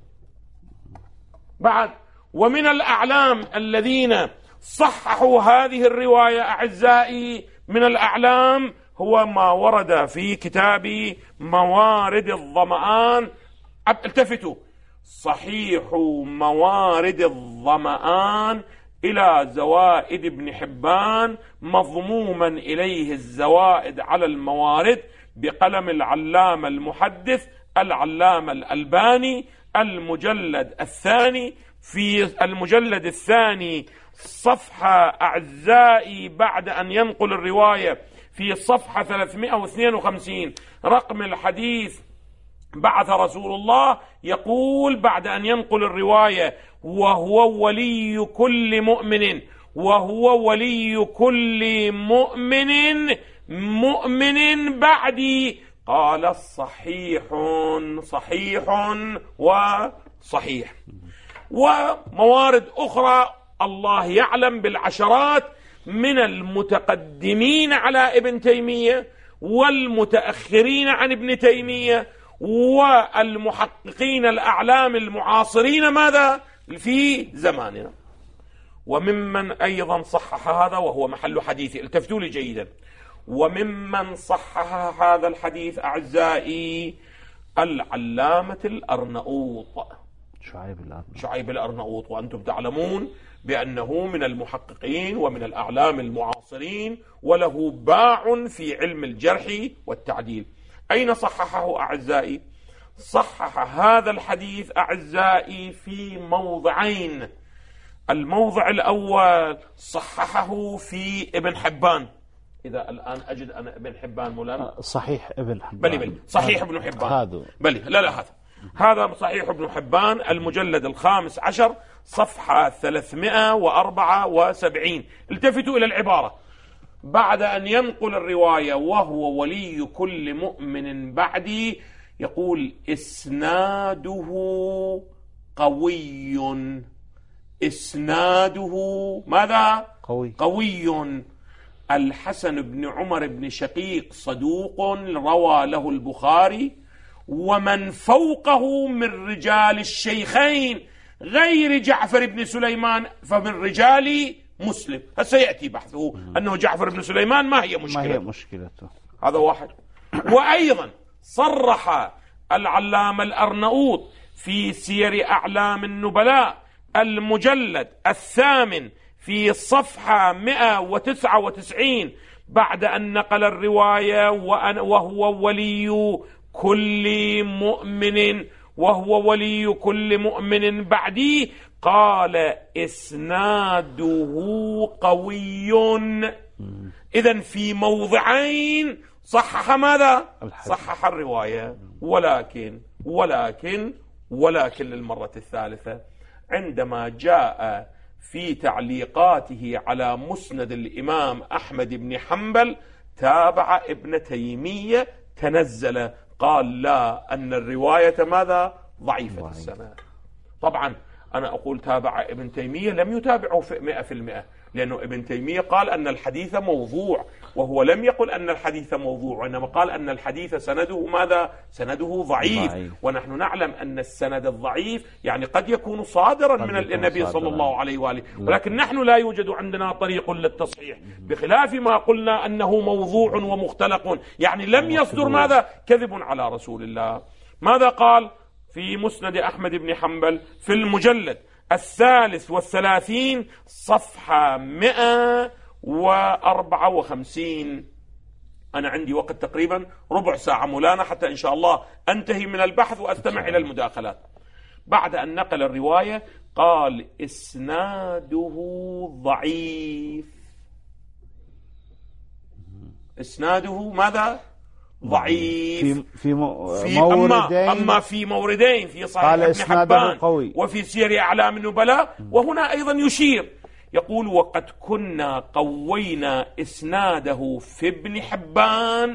بعد: ومن الأعلام الذين صححوا هذه الرواية أعزائي، من الأعلام هو ما ورد في كتاب موارد الظمآن. التفتوا: صحيح موارد الظمآن إلى زوائد ابن حبان، مضموما إليه الزوائد على الموارد، بقلم العلامة المحدث العلامة الألباني، المجلد الثاني. في المجلد الثاني صفحة أعزائي بعد أن ينقل الرواية في صفحة ثلاثمئة واثنين وخمسين رقم الحديث: بعث رسول الله، يقول بعد أن ينقل الرواية: وهو ولي كل مؤمن، وهو ولي كل مؤمن مؤمن بعدي. قال: صحيح صحيح وصحيح. وموارد أخرى الله يعلم بالعشرات من المتقدمين على ابن تيمية والمتأخرين عن ابن تيمية والمحققين الأعلام المعاصرين ماذا في زماننا. وممن أيضا صحح هذا وهو محل حديثي، التفتوا لي جيدا، وممن صحح هذا الحديث أعزائي العلامة الأرنؤوط، شعيب الأرنؤوط. شعيب الأرنؤوط، وأنتم تعلمون بأنه من المحققين ومن الأعلام المعاصرين، وله باع في علم الجرح والتعديل. أين صححه أعزائي؟ صحح هذا الحديث أعزائي في موضعين. الموضع الأول صححه في ابن حبان. إذا الآن أجد أنا ابن حبان مولانا صحيح ابن حبان، بلي بلي صحيح ابن حبان هذا بلي لا لا هذا هذا صحيح ابن حبان، المجلد الخامس عشر صفحة ثلاثمئة وأربعة وسبعين. التفتوا إلى العبارة: بعد أن ينقل الرواية وهو ولي كل مؤمن بعدي، يقول: إسناده قوي. إسناده ماذا؟ قوي. قوي. الحسن بن عمر بن شقيق صدوق روى له البخاري ومن فوقه من رجال الشيخين غير جعفر بن سليمان فمن رجال مسلم. سيأتي بحثه أنه جعفر بن سليمان ما هي مشكلته, ما هي مشكلته. هذا واحد. وأيضا صرح العلامة الأرنؤوط في سير أعلام النبلاء المجلد الثامن في صفحة مئة وتسعة وتسعين بعد أن نقل الرواية وهو ولي كل مؤمن وهو ولي كل مؤمن بعدي قال إسناده قوي. إذن في موضعين صحح ماذا؟ صحح الرواية. ولكن ولكن ولكن للمرة الثالثة عندما جاء في تعليقاته على مسند الإمام أحمد بن حنبل تابع ابن تيمية تنزل قال لا أن الرواية ماذا؟ ضعيفة السند. طبعا أنا أقول تابع ابن تيمية، لم يتابعه في مئة في المئة، لأنه ابن تيمية قال أن الحديث موضوع، وهو لم يقل أن الحديث موضوع، وإنما قال أن الحديث سنده ماذا؟ سنده ضعيف. ضعيف. ونحن نعلم أن السند الضعيف يعني قد يكون صادرا قد من يكون النبي صادرا. صلى الله عليه وآله، ولكن نحن لا يوجد عندنا طريق للتصحيح، بخلاف ما قلنا أنه موضوع ومختلق، يعني لم يصدر ماذا؟ كذب على رسول الله. ماذا قال في مسند أحمد بن حنبل في المجلد الثالث والثلاثين صفحة مئة وأربعة وخمسين؟ أنا عندي وقت تقريبا ربع ساعة مولانا حتى إن شاء الله أنتهي من البحث وأستمع إلى المداخلات. بعد أن نقل الرواية قال إسناده ضعيف. إسناده ماذا؟ ضعيف. في, في, في موردين، أما, أما في موردين في صحيح ابن حبان قوي وفي سير أعلام النبلاء. وهنا أيضا يشير يقول وقد كنا قوينا إسناده في ابن حبان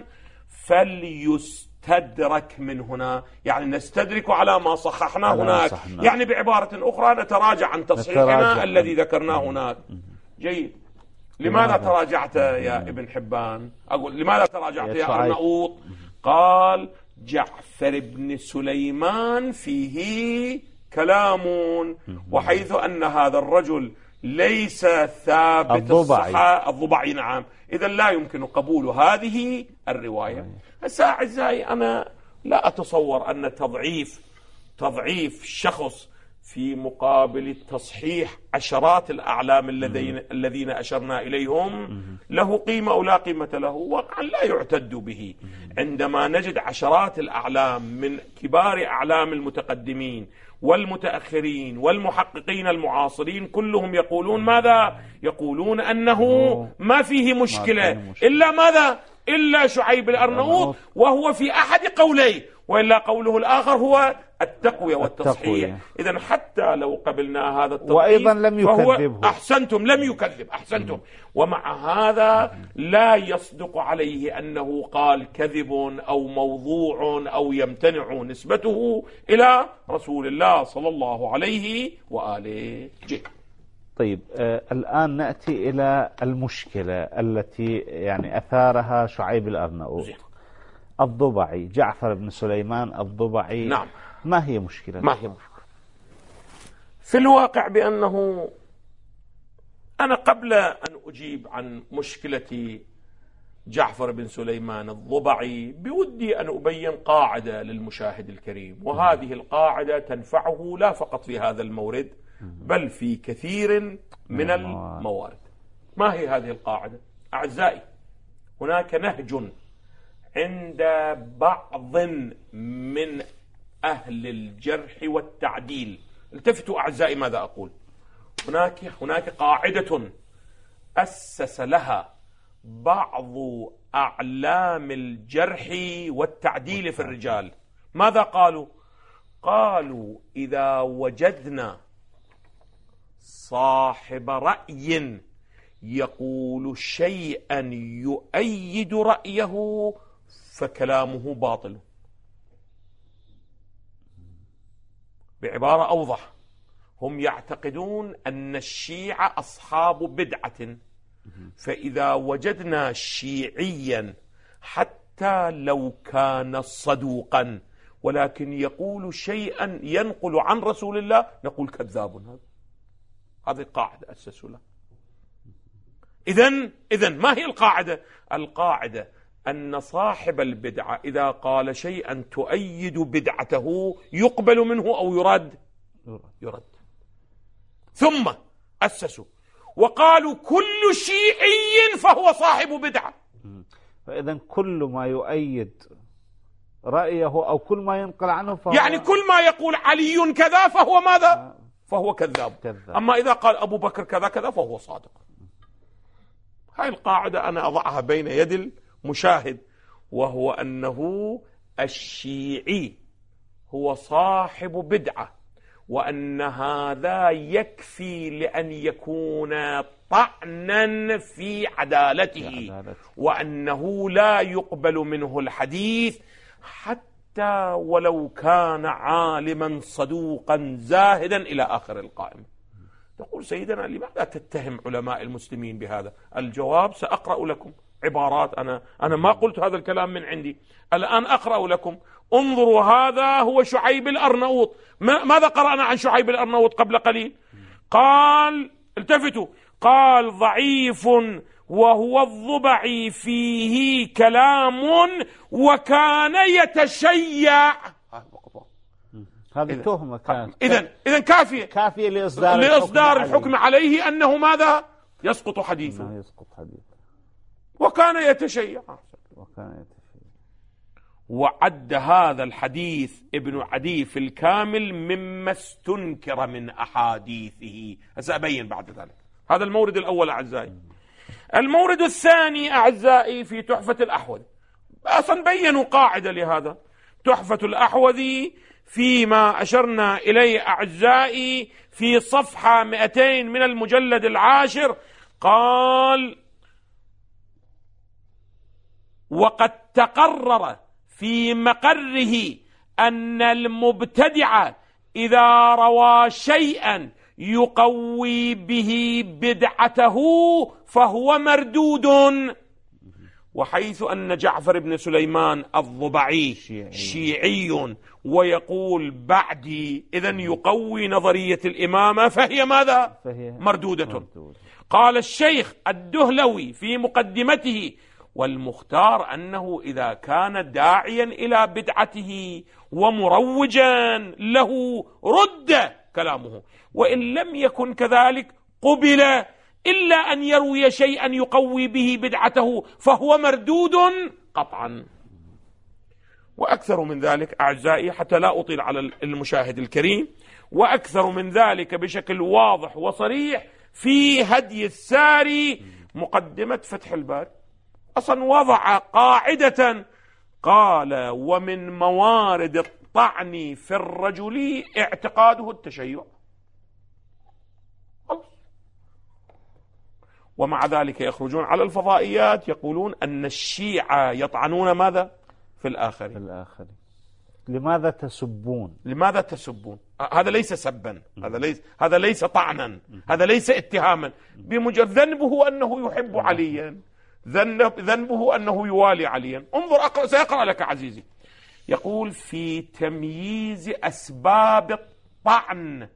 فليستدرك من هنا، يعني نستدرك على ما صححنا هناك، صحنا. يعني بعبارة أخرى نتراجع عن تصحيحنا نتراجع. الذي ذكرناه هناك. جيد. لماذا تراجعت يا ابن حبان؟ أقول لماذا تراجعت يا أرناؤوط؟ قال جعفر بن سليمان فيه كلام، وحيث أن هذا الرجل ليس ثابت الصحة الضبعي، نعم، إذا لا يمكن قبول هذه الرواية. هسا أعزائي أنا لا أتصور أن تضعيف تضعيف شخص في مقابل تصحيح عشرات الأعلام الذين الذين أشرنا إليهم له قيمة أو لا قيمة له، واقعا لا يعتد به. عندما نجد عشرات الأعلام من كبار أعلام المتقدمين والمتأخرين والمحققين المعاصرين كلهم يقولون ماذا؟ يقولون أنه ما فيه مشكلة إلا ماذا؟ إلا شعيب الأرناؤوط، وهو في أحد قوليه، وإلا قوله الآخر هو التقوية والتصحيح. إذن حتى لو قبلنا هذا التضعيف وأيضا لم يكذبه، أحسنتم، لم يكذب، أحسنتم، ومع هذا لا يصدق عليه أنه قال كذب أو موضوع أو يمتنع نسبته إلى رسول الله صلى الله عليه وآله. جي. طيب آه الآن نأتي إلى المشكلة التي يعني أثارها شعيب الأرناؤوط. الضبعي جعفر بن سليمان الضبعي، نعم، ما هي مشكلة؟ ما هي مشكلة في الواقع بأنه أنا قبل أن أجيب عن مشكلة جعفر بن سليمان الضبعي بودي أن أبين قاعدة للمشاهد الكريم، وهذه القاعدة تنفعه لا فقط في هذا المورد بل في كثير من الموارد. ما هي هذه القاعدة؟ أعزائي، هناك نهج عند بعض من أهل الجرح والتعديل، التفتوا أعزائي ماذا أقول، هناك هناك قاعدة أسس لها بعض أعلام الجرح والتعديل في الرجال. ماذا قالوا؟ قالوا إذا وجدنا صاحب رأي يقول شيئا يؤيد رأيه فكلامه باطل. بعبارة أوضح، هم يعتقدون أن الشيعة أصحاب بدعة، فإذا وجدنا شيعيا حتى لو كان صدوقا ولكن يقول شيئا ينقل عن رسول الله نقول كذاب. هذا هذه قاعدة أسسوا لها. إذن إذن ما هي القاعدة؟ القاعدة أن صاحب البدعة إذا قال شيئا تؤيد بدعته يقبل منه أو يرد؟ يرد. ثم أسسوا وقالوا كل شيعي فهو صاحب بدعة. فإذا كل ما يؤيد رأيه أو كل ما ينقل عنه فهو يعني كل ما يقول علي كذا فهو ماذا؟ فهو كذاب. كذاب. أما إذا قال أبو بكر كذا كذا فهو صادق. هاي القاعدة أنا أضعها بين يد المشاهد، وهو أنه الشيعي هو صاحب بدعة، وأن هذا يكفي لأن يكون طعنا في عدالته، وأنه لا يقبل منه الحديث حتى ولو كان عالما صدوقا زاهدا إلى آخر القائمة. تقول سيدنا لماذا تتهم علماء المسلمين بهذا؟ الجواب سأقرأ لكم عبارات، أنا أنا ما قلت هذا الكلام من عندي، الآن أقرأ لكم. انظروا، هذا هو شعيب الأرناؤوط. ماذا قرأنا عن شعيب الأرناؤوط قبل قليل؟ قال، التفتوا، قال ضعيف وهو الضبعي فيه كلام وكان يتشيع. هذه تهمة كانت إذن إذن كافية كافية لإصدار, لإصدار الحكم عليه, عليه أنه ماذا؟ يسقط حديثه. أنه يسقط حديثه. وكان يتشيع. وكان يتشيع. وعد هذا الحديث ابن عدي في الكامل مما استنكر من أحاديثه. سأبين بعد ذلك. هذا المورد الأول أعزائي. المورد الثاني أعزائي في تحفة الأحوذي. أصلا بينوا قاعدة لهذا. تحفة الأحوذي فيما أشرنا إليه أعزائي في صفحة مئتين من المجلد العاشر، قال: وقد تقرر في مقره أن المبتدع إذا روى شيئا يقوي به بدعته فهو مردود. وحيث أن جعفر بن سليمان الضبعي شيعي, شيعي ويقول بعدي، إذن يقوي نظرية الإمامة، فهي ماذا؟ فهي مردودة. مردود. قال الشيخ الدهلوي في مقدمته: والمختار أنه إذا كان داعيا إلى بدعته ومروجا له رد كلامه، وإن لم يكن كذلك قبل، إلا أن يروي شيئا يقوي به بدعته فهو مردود قطعا. وأكثر من ذلك أعزائي، حتى لا أطيل على المشاهد الكريم، وأكثر من ذلك بشكل واضح وصريح في هدي الساري مقدمة فتح الباري. أصلا وضع قاعدة، قال: ومن موارد الطعن في الرجل اعتقاده التشيع. ومع ذلك يخرجون على الفضائيات يقولون أن الشيعة يطعنون ماذا؟ في الآخرين. في الآخرين. لماذا تسبون؟ لماذا تسبون؟ هذا ليس سبا، هذا ليس هذا ليس طعنا، هذا ليس اتهاما. بمجرد ذنبه أنه يحب عليا، ذنبه أنه يوالي عليا. انظر، أقرأ، سيقرأ لك عزيزي. يقول: في تمييز أسباب الطعن.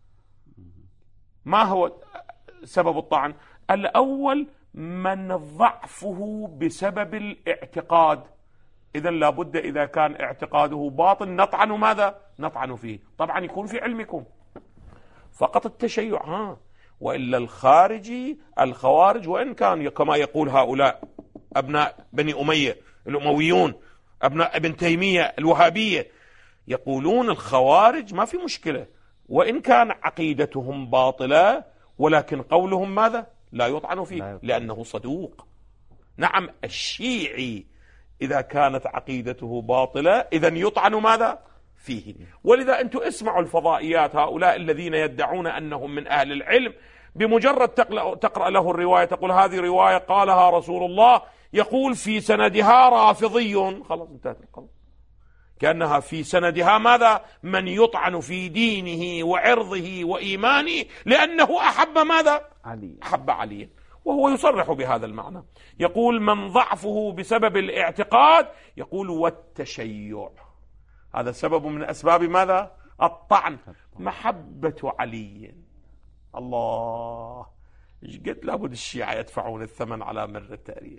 ما هو سبب الطعن؟ الأول من ضعفه بسبب الاعتقاد. إذن لابد إذا كان اعتقاده باطل نطعن ماذا؟ نطعن فيه. طبعا يكون في علمكم فقط التشيع، ها، وإلا الخارجي الخوارج، وإن كان كما يقول هؤلاء أبناء بني أمية الأمويون، أبناء ابن تيمية الوهابية، يقولون الخوارج ما في مشكلة وإن كان عقيدتهم باطلة، ولكن قولهم ماذا؟ لا يطعن فيه لأنه صدوق. نعم، الشيعي إذا كانت عقيدته باطلة إذن يطعن ماذا؟ فيه. ولذا أنتم اسمعوا الفضائيات، هؤلاء الذين يدعون أنهم من أهل العلم، بمجرد تقرأ له الرواية تقول هذه رواية قالها رسول الله، يقول في سندها رافضي، خلاص انتهت القضية. كأنها في سندها ماذا؟ من يطعن في دينه وعرضه وإيمانه لأنه أحب ماذا؟ علي. أحب علي. وهو يصرح بهذا المعنى، يقول من ضعفه بسبب الاعتقاد، يقول والتشيع، هذا سبب من أسباب ماذا؟ الطعن. محبة علي. الله، إيش قد لابد الشيعة يدفعون الثمن على مر التاريخ،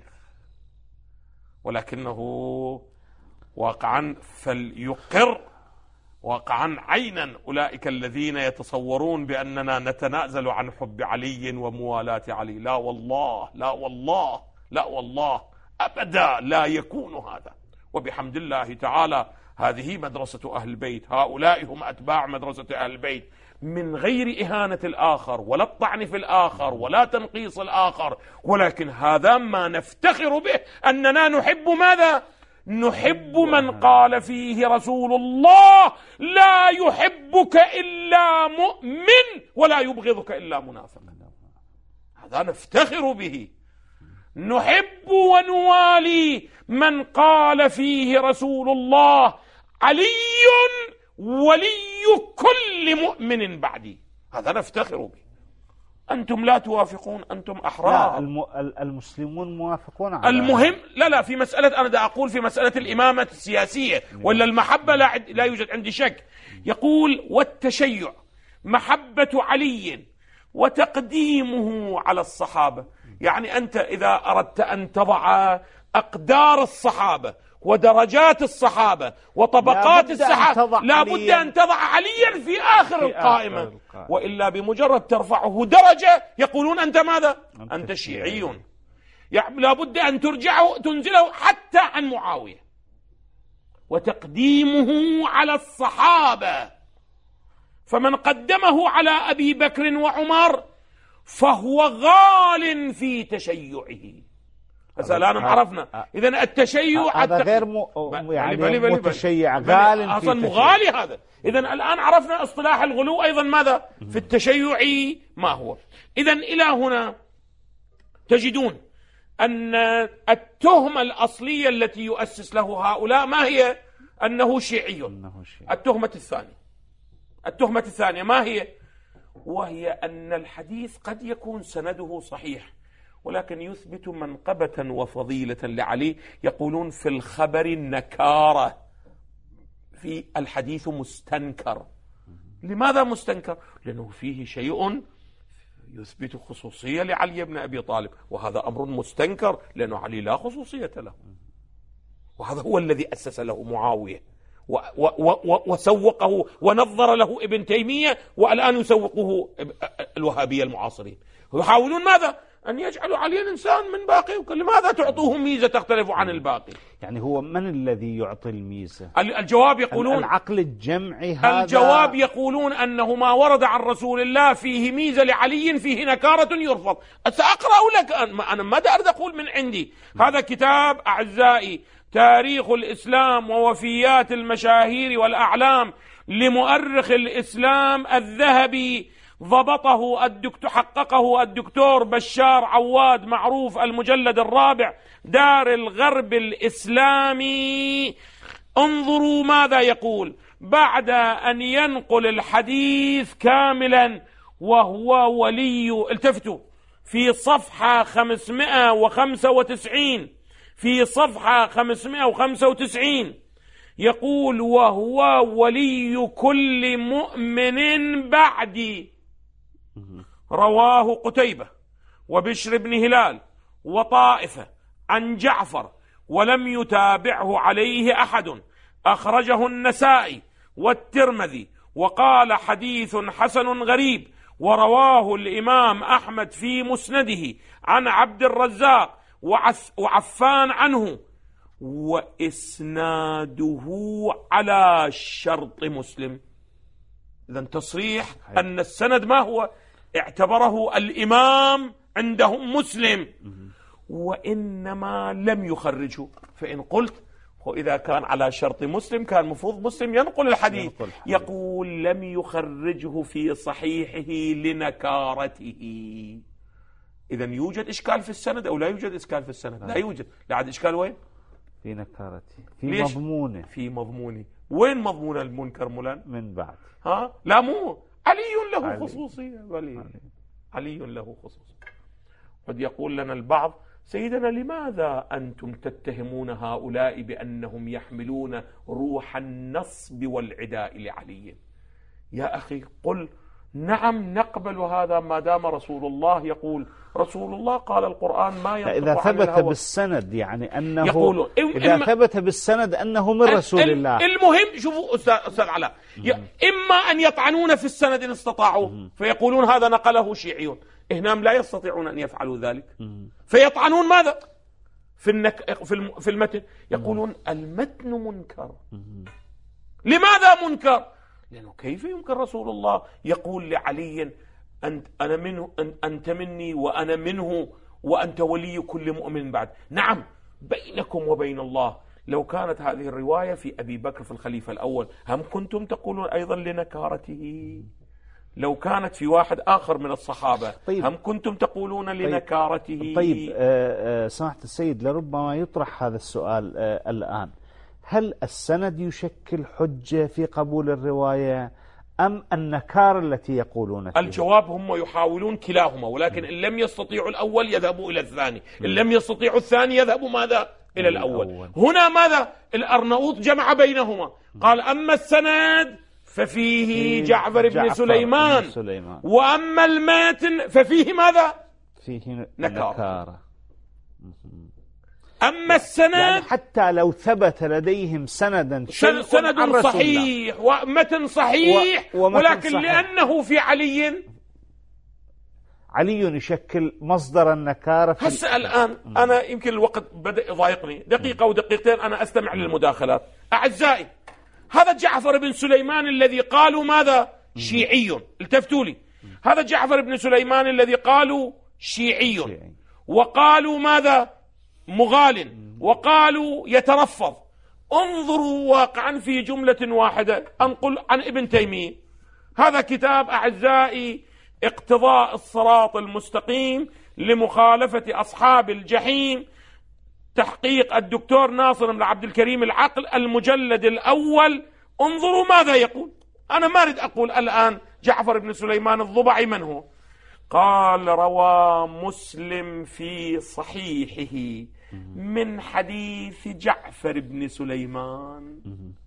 ولكنه واقعا فليقر واقعا عينا أولئك الذين يتصورون بأننا نتنازل عن حب علي وموالاة علي. لا والله، لا والله، لا والله، أبدا لا يكون هذا. وبحمد الله تعالى هذه مدرسة أهل البيت، هؤلاء هم أتباع مدرسة أهل البيت، من غير إهانة الآخر ولا الطعن في الآخر ولا تنقيص الآخر، ولكن هذا ما نفتخر به، أننا نحب ماذا؟ نحب من قال فيه رسول الله لا يحبك إلا مؤمن ولا يبغضك إلا منافق. هذا نفتخر به. نحب ونوالي من قال فيه رسول الله علي ولي كل مؤمن بعدي. هذا نفتخر به. أنتم لا توافقون، أنتم أحرار. لا، الم... المسلمون موافقون على المهم لا لا في مسألة، أنا دا أقول في مسألة الإمامة السياسية ولا المحبة لا, عد... لا يوجد عندي شك. يقول والتشيع محبة علي وتقديمه على الصحابة. يعني أنت إذا أردت أن تضع أقدار الصحابة ودرجات الصحابة وطبقات الصحابة لا بد أن تضع عليا في آخر القائمة، وإلا بمجرد ترفعه درجة يقولون أنت ماذا؟ أنت شيعي. يعني لا بد أن ترجعه تنزله حتى عن معاوية. وتقديمه على الصحابة، فمن قدمه على أبي بكر وعمر فهو غال في تشيعه. بس الآن عرفنا إذن التشيع هذا غير م... يعني بلي بلي متشيع غال أصلا مغالي هذا. إذن الآن عرفنا اصطلاح الغلو أيضا ماذا في التشيع ما هو. إذن إلى هنا تجدون أن التهمة الأصلية التي يؤسس له هؤلاء ما هي؟ أنه شيعي. التهمة الثانية التهمة الثانية ما هي؟ وهي أن الحديث قد يكون سنده صحيح ولكن يثبت منقبة وفضيلة لعلي. يقولون في الخبر نكارة، في الحديث مستنكر. لماذا مستنكر؟ لأنه فيه شيء يثبت خصوصية لعلي بن أبي طالب، وهذا أمر مستنكر لأنه علي لا خصوصية له. وهذا هو الذي أسس له معاوية و و و وسوقه ونظر له ابن تيمية، والآن يسوقه الوهابية المعاصرين. يحاولون ماذا؟ أن يجعلوا علي إنسان من باقي، لماذا تعطوه ميزة تختلف عن الباقي؟ يعني هو من الذي يعطي الميزة؟ الجواب يقولون العقل الجمعي. هذا الجواب يقولون أنه ما ورد عن رسول الله فيه ميزة لعلي فيه نكارة يرفض. سأقرأ لك، أنا ما أريد أقول من عندي. هذا كتاب أعزائي تاريخ الإسلام ووفيات المشاهير والأعلام لمؤرخ الإسلام الذهبي، ضبطه الدكتور حققه الدكتور بشار عواد، معروف، المجلد الرابع، دار الغرب الإسلامي. انظروا ماذا يقول بعد أن ينقل الحديث كاملا، وهو ولي، التفتوا في صفحة خمسمائة وخمسة وتسعين، في صفحة خمسمائة وخمسة وتسعين يقول وهو ولي كل مؤمن بعدي. رواه قتيبة وبشر بن هلال وطائفة عن جعفر ولم يتابعه عليه أحد. أخرجه النسائي والترمذي وقال حديث حسن غريب. ورواه الإمام أحمد في مسنده عن عبد الرزاق وعفان عنه، وإسناده على شرط مسلم. إذن تصريح أن السند ما هو؟ اعتبره الإمام عندهم مسلم، وإنما لم يخرجه. فإن قلت وإذا كان على شرط مسلم كان مفروض مسلم ينقل الحديث. يقول لم يخرجه في صحيحه لنكارته. إذن يوجد إشكال في السند أو لا يوجد إشكال في السند؟ لا يوجد. لا عاد إشكال وين؟ في نكارته، في مضمونه. في مضمونه. وين مضمون المنكر مولان؟ من بعد. ها؟ لا مو علي له علي. خصوصية علي. علي له خصوصية. قد يقول لنا البعض سيدنا لماذا أنتم تتهمون هؤلاء بأنهم يحملون روح النصب والعداء لعلي؟ يا أخي قل نعم نقبل هذا ما دام رسول الله يقول. رسول الله قال القرآن ما ينطق إذا عن ثبت الهوى. بالسند يعني أنه يقولون إذا ثبت بالسند أنه من رسول الله. المهم شوفوا أستاذ, أستاذ علاء، إما أن يطعنون في السند إن استطاعوا فيقولون هذا نقله شيعيون، هنام لا يستطيعون أن يفعلوا ذلك فيطعنون ماذا في النك... في المتن، يقولون المتن منكر. لماذا منكر؟ لأنه كيف يمكن رسول الله يقول لعلي أنت أنا منه أنت مني وأنا منه وأنت ولي كل مؤمن بعد. نعم بينكم وبين الله لو كانت هذه الرواية في أبي بكر في الخليفة الأول هم كنتم تقولون أيضا لنكارته؟ لو كانت في واحد آخر من الصحابة طيب. هم كنتم تقولون لنكارته؟ طيب آه آه سماحة السيد، لربما يطرح هذا السؤال آه الآن، هل السند يشكل حجة في قبول الرواية أم النكار التي يقولون فيها؟ الجواب هم يحاولون كلاهما، ولكن إن لم يستطيعوا الأول يذهبوا إلى الثاني، إن لم يستطيعوا الثاني يذهبوا ماذا؟ إلى الأول. الأول. هنا ماذا؟ الأرناؤوط جمع بينهما، قال أما السند ففيه جعفر بن سليمان, بن سليمان وأما الماتن ففيه ماذا؟ فيه نكارة. أما السند يعني حتى لو ثبت لديهم سندا سند, سند صحيح ومتن صحيح و... ولكن صحيح. لأنه في علي علي يشكل مصدر النكارة في هسه الآن م. أنا يمكن الوقت بدأ يضايقني دقيقة ودقيقتين أنا أستمع م. للمداخلات. أعزائي، هذا جعفر بن سليمان الذي قالوا ماذا؟ شيعي. التفتوا لي، هذا جعفر بن سليمان الذي قالوا شيعي, شيعي. وقالوا ماذا؟ مغال، وقالوا يترفض. انظروا واقعا في جملة واحدة أنقل عن ابن تيمية. هذا كتاب أعزائي اقتضاء الصراط المستقيم لمخالفة أصحاب الجحيم، تحقيق الدكتور ناصر بن عبد الكريم العقل، المجلد الأول. انظروا ماذا يقول. أنا ما أريد أقول الآن جعفر بن سليمان الضبعي من هو. قال روى مسلم في صحيحه من حديث جعفر بن سليمان.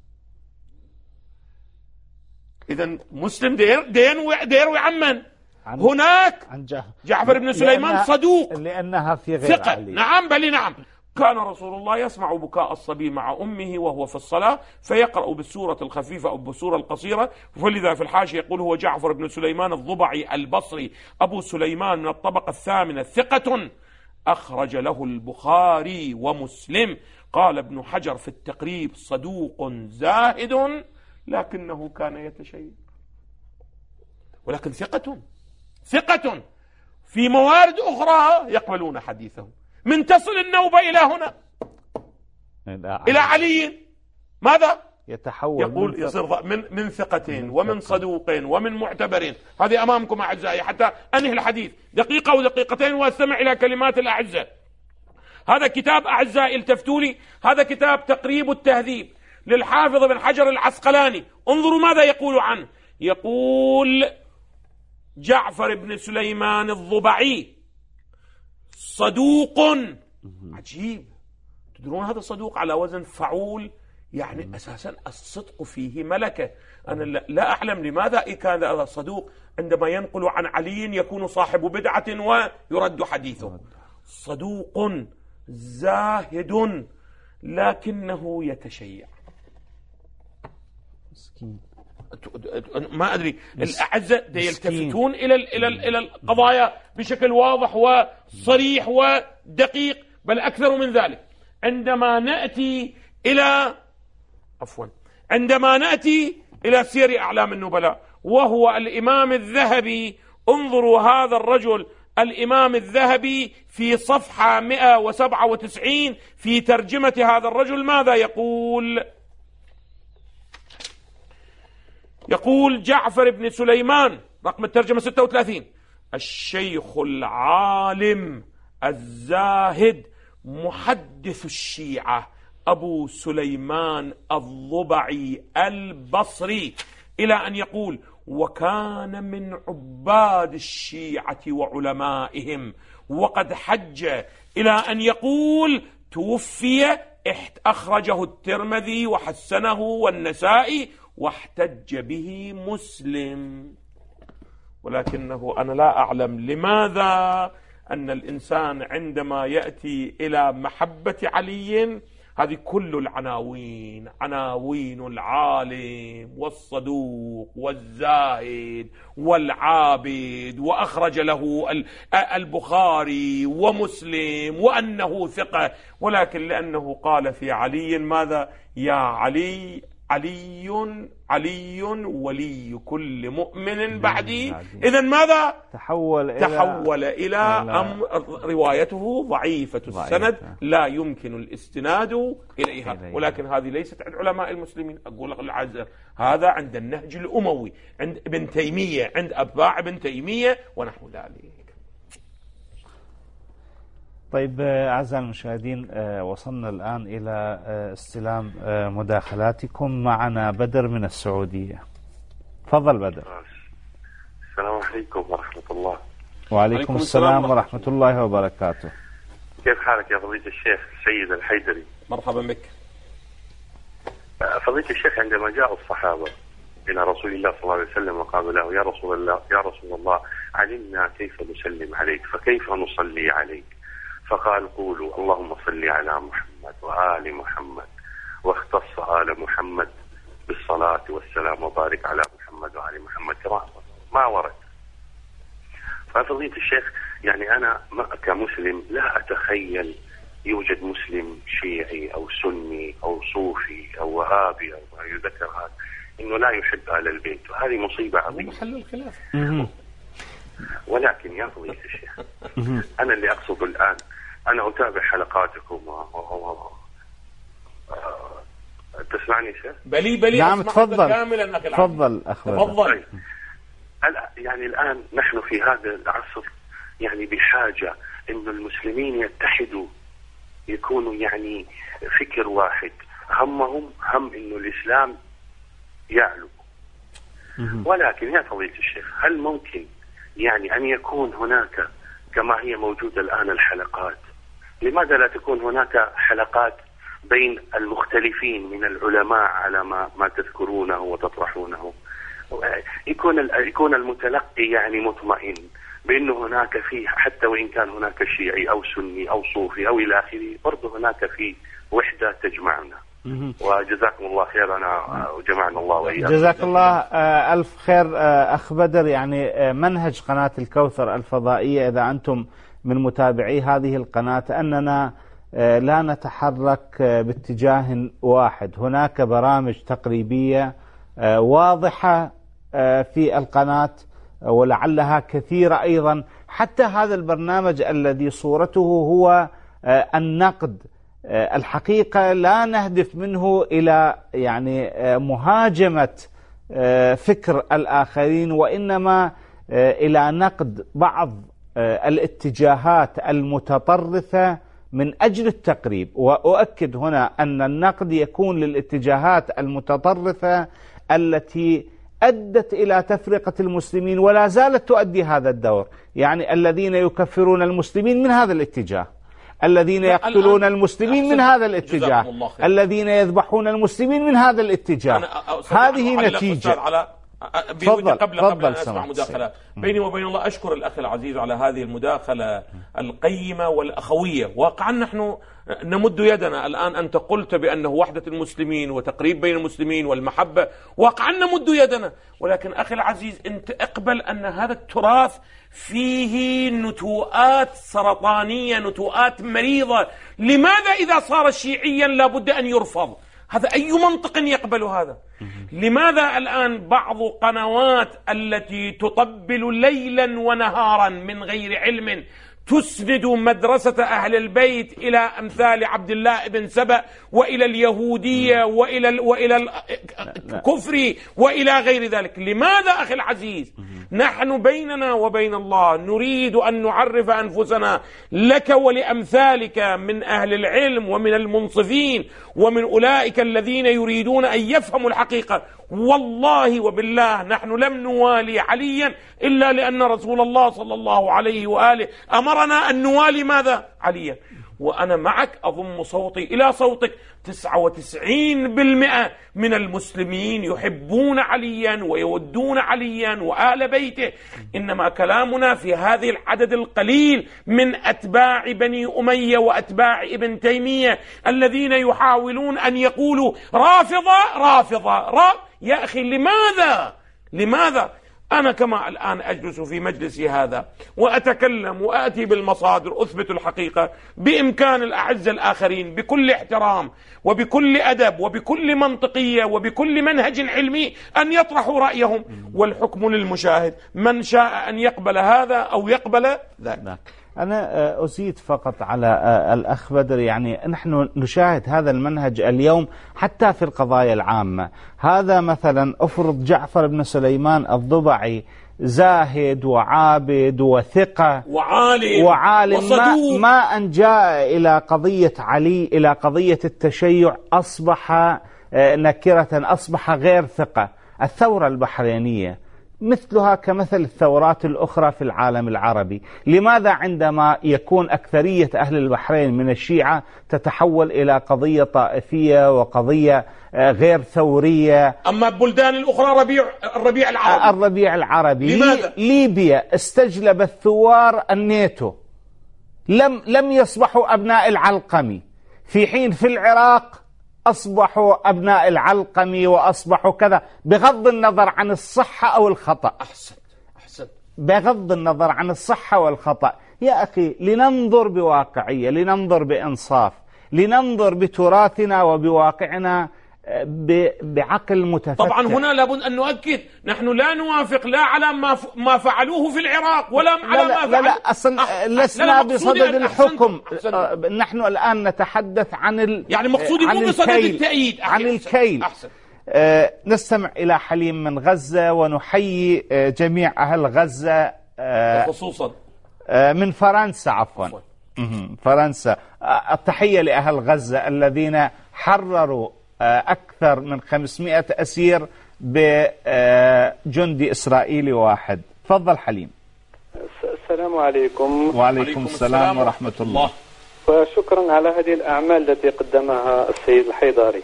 إذن مسلم ديروي عن من؟ هناك عن جعفر بن سليمان لأنها صدوق لأنها في غير ثقة. علي. نعم بل نعم. كان رسول الله يسمع بكاء الصبي مع أمه وهو في الصلاة فيقرأ بالسورة الخفيفة أو بالسورة القصيرة، فلذا في الحاشية يقول هو جعفر بن سليمان الضبعي البصري أبو سليمان من الطبقة الثامنة ثقة أخرج له البخاري ومسلم. قال ابن حجر في التقريب صدوق زاهد لكنه كان يتشيع، ولكن ثقة ثقة في موارد أخرى يقبلون حديثه. من تصل النوبة إلى هنا إلى علي ماذا يتحول؟ يقول من يصير من من ثقتين ومن صدوقين ومن معتبرين. هذه أمامكم أعزائي حتى أنهي الحديث دقيقة ودقيقتين واستمع إلى كلمات الأعزاء. هذا كتاب أعزائي التفتوا لي، هذا كتاب تقريب التهذيب للحافظ بن حجر العسقلاني. انظروا ماذا يقول عنه. يقول جعفر بن سليمان الضبعي صدوق. عجيب، تدرون هذا صدوق على وزن فعول، يعني أساسا الصدق فيه ملكة. أنا لا أعلم لماذا كان هذا صدوق عندما ينقل عن علي يكون صاحب بدعة ويرد حديثه. صدوق زاهد لكنه يتشيع. مسكين. ما أدري الأعزاء يلتفتون إلى إلى إلى القضايا بشكل واضح وصريح ودقيق، بل أكثر من ذلك. عندما نأتي إلى عفوا عندما نأتي إلى سير أعلام النبلاء وهو الإمام الذهبي، انظروا هذا الرجل الإمام الذهبي في صفحة مئة وسبعة وتسعين في ترجمة هذا الرجل ماذا يقول؟ يقول جعفر بن سليمان رقم الترجمة ستة وثلاثين الشيخ العالم الزاهد محدث الشيعة أبو سليمان الضبعي البصري، إلى أن يقول وكان من عباد الشيعة وعلمائهم، وقد حج، إلى أن يقول توفي أخرجه الترمذي وحسنه والنسائي واحتج به مسلم. ولكنه أنا لا أعلم لماذا أن الإنسان عندما يأتي إلى محبة علي، هذه كل العناوين، عناوين العالم والصدوق والزاهد والعابد، وأخرج له البخاري ومسلم وأنه ثقة، ولكن لأنه قال في علي ماذا؟ يا علي علي علي ولي كل مؤمن بعدي. إذن ماذا؟ تحول إلى, تحول إلى أم روايته ضعيفة السند لا يمكن الاستناد إليها. ولكن هذه ليست عند علماء المسلمين، أقول لك العزة، هذا عند النهج الأموي، عند ابن تيمية، عند أتباع ابن تيمية ونحو ذلك. طيب أعزائي المشاهدين، وصلنا الآن إلى استلام مداخلاتكم. معنا بدر من السعودية. تفضل بدر. السلام عليكم ورحمة الله. وعليكم السلام ورحمة الله وبركاته. كيف حالك يا فضيلة الشيخ سيد الحيدري؟ مرحبا بك. فضيلة الشيخ، عندما جاء الصحابة إلى رسول الله صلى الله عليه وسلم وقالوا له يا رسول الله يا رسول الله علمنا كيف نسلم عليك فكيف نصلي عليك؟ فقال قولوا اللهم صل على محمد وآل محمد، واختص آل محمد بالصلاة والسلام وبارك على محمد وآل محمد كما ما ورد. ففضيلة الشيخ، يعني أنا كمسلم لا أتخيل يوجد مسلم شيعي أو سني أو صوفي أو وهابي أو ما يذكر هذا إنه لا يحب آل البيت، وهذه مصيبة عظيمة. محل الخلاف. ولكن يا فضيلة الشيخ، أنا اللي أقصد الآن، أنا أتابع حلقاتكم و... و... تسمعني شيخ؟ بلي بلي نعم تفضل. كاملا أخي تفضل أخ تفضل. يعني الآن نحن في هذا العصر يعني بحاجة إن المسلمين يتحدوا، يكونوا يعني فكر واحد، همهم هم إنه الإسلام يعلو. ولكن يا فضيلة الشيخ، هل ممكن يعني أن يكون هناك كما هي موجودة الآن الحلقات، لماذا لا تكون هناك حلقات بين المختلفين من العلماء على ما ما تذكرونه وتطرحونه؟ يكون يكون المتلقي يعني مطمئن بأنه هناك فيه، حتى وإن كان هناك شيعي أو سني أو صوفي أو إلى آخره، برضه هناك في وحدة تجمعنا. وجزاكم الله خير، أنا وجمعنا الله وإياكم. جزاك الله ألف خير أخ بدر. يعني منهج قناة الكوثر الفضائية، إذا أنتم من متابعي هذه القناة، أننا لا نتحرك باتجاه واحد، هناك برامج تقريبية واضحة في القناة ولعلها كثيرة أيضا. حتى هذا البرنامج الذي صورته هو النقد، الحقيقة لا نهدف منه إلى يعني مهاجمة فكر الآخرين، وإنما إلى نقد بعض الاتجاهات المتطرفة من أجل التقريب. وأؤكد هنا أن النقد يكون للاتجاهات المتطرفة التي أدت إلى تفرقة المسلمين ولا زالت تؤدي هذا الدور. يعني الذين يكفرون المسلمين من هذا الاتجاه، الذين يقتلون المسلمين من هذا الاتجاه، الذين يذبحون المسلمين من هذا الاتجاه. هذه نتيجة. على تفضل قبل قبل أن أسمع مداخلة بيني وبين الله، أشكر الأخ العزيز على هذه المداخلة القيمة والأخوية. واقعا نحن نمد يدنا الآن، أنت قلت بأنه وحدة المسلمين وتقريب بين المسلمين والمحبة، واقعا نمد يدنا. ولكن أخي العزيز، أنت اقبل أن هذا التراث فيه نتوءات سرطانية، نتوءات مريضة. لماذا إذا صار شيعيا لابد أن يرفض؟ هذا أي منطق يقبل هذا؟ لماذا الآن بعض قنوات التي تطبل ليلا ونهارا من غير علم تسند مدرسة أهل البيت إلى أمثال عبد الله بن سبأ وإلى اليهودية وإلى وإلى الكفر وإلى غير ذلك؟ لماذا أخي العزيز؟ نحن بيننا وبين الله نريد أن نعرف أنفسنا لك ولأمثالك من أهل العلم ومن المنصفين ومن أولئك الذين يريدون أن يفهموا الحقيقة. والله وبالله نحن لم نوالي عليا إلا لأن رسول الله صلى الله عليه وآله أمرنا أن نوالي ماذا؟ عليا. وأنا معك أضم صوتي إلى صوتك. تسعة وتسعين بالمئة من المسلمين يحبون عليا ويودون عليا وآل بيته، إنما كلامنا في هذه العدد القليل من أتباع بني أمية وأتباع ابن تيمية الذين يحاولون أن يقولوا رافضة رافضة را يا أخي لماذا لماذا أنا كما الآن أجلس في مجلسي هذا وأتكلم وأتي بالمصادر أثبت الحقيقة، بإمكان الأعزة الآخرين بكل احترام وبكل أدب وبكل منطقية وبكل منهج علمي أن يطرحوا رأيهم، والحكم للمشاهد، من شاء أن يقبل هذا أو يقبل ذاك. أنا أزيد فقط على الأخ بدر، يعني نحن نشاهد هذا المنهج اليوم حتى في القضايا العامة. هذا مثلا أفرض جعفر بن سليمان الضبعي زاهد وعابد وثقة وعالم, وعالم ما, ما أن جاء إلى قضية علي، إلى قضية التشيع، أصبح نكرة، أصبح غير ثقة. الثورة البحرينية مثلها كمثل الثورات الأخرى في العالم العربي. لماذا عندما يكون أكثرية أهل البحرين من الشيعة تتحول إلى قضية طائفية وقضية غير ثورية؟ أما البلدان الأخرى ربيع الربيع العربي الربيع العربي لماذا؟ ليبيا استجلبت ثوار الناتو، لم لم يصبحوا أبناء العلقمي، في حين في العراق أصبحوا أبناء العلقمي وأصبحوا كذا، بغض النظر عن الصحة أو الخطأ. أحسن أحسن بغض النظر عن الصحة والخطأ. يا أخي لننظر بواقعية، لننظر بإنصاف، لننظر بتراثنا وبواقعنا بعقل متفتح. طبعا هنا لابد أن نؤكد نحن لا نوافق لا على ما ما فعلوه في العراق ولا على لا ما لا فعل لا, لا أصلا أح... لسنا لا بصدد الحكم. أحسن. نحن الآن نتحدث عن ال... يعني مقصودي مو بصدد التأييد، عن الكيل. أحسن. آه نستمع إلى حليم من غزة، ونحيي آه جميع أهل غزة آه خصوصا آه من فرنسا عفوا فرنسا. آه التحية لأهل غزة الذين حرروا أكثر من خمسمائة أسير بجندي إسرائيلي واحد. تفضل حليم. السلام عليكم. وعليكم السلام ورحمة الله. وشكرا على هذه الأعمال التي قدمها السيد الحيداري.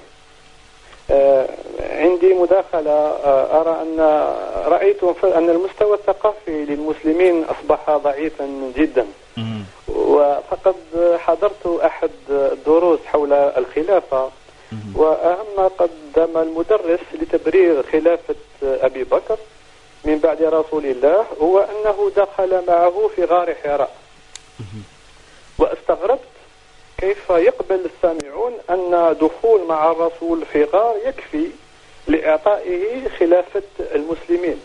عندي مداخلة. أرى أن رأيت أن المستوى الثقافي للمسلمين أصبح ضعيفا جدا، وفقد حضرت أحد الدروس حول الخلافة، وأهم ما قدم المدرس لتبرير خلافة أبي بكر من بعد رسول الله هو أنه دخل معه في غار حراء. واستغربت كيف يقبل السامعون أن دخول مع الرسول في غار يكفي لإعطائه خلافة المسلمين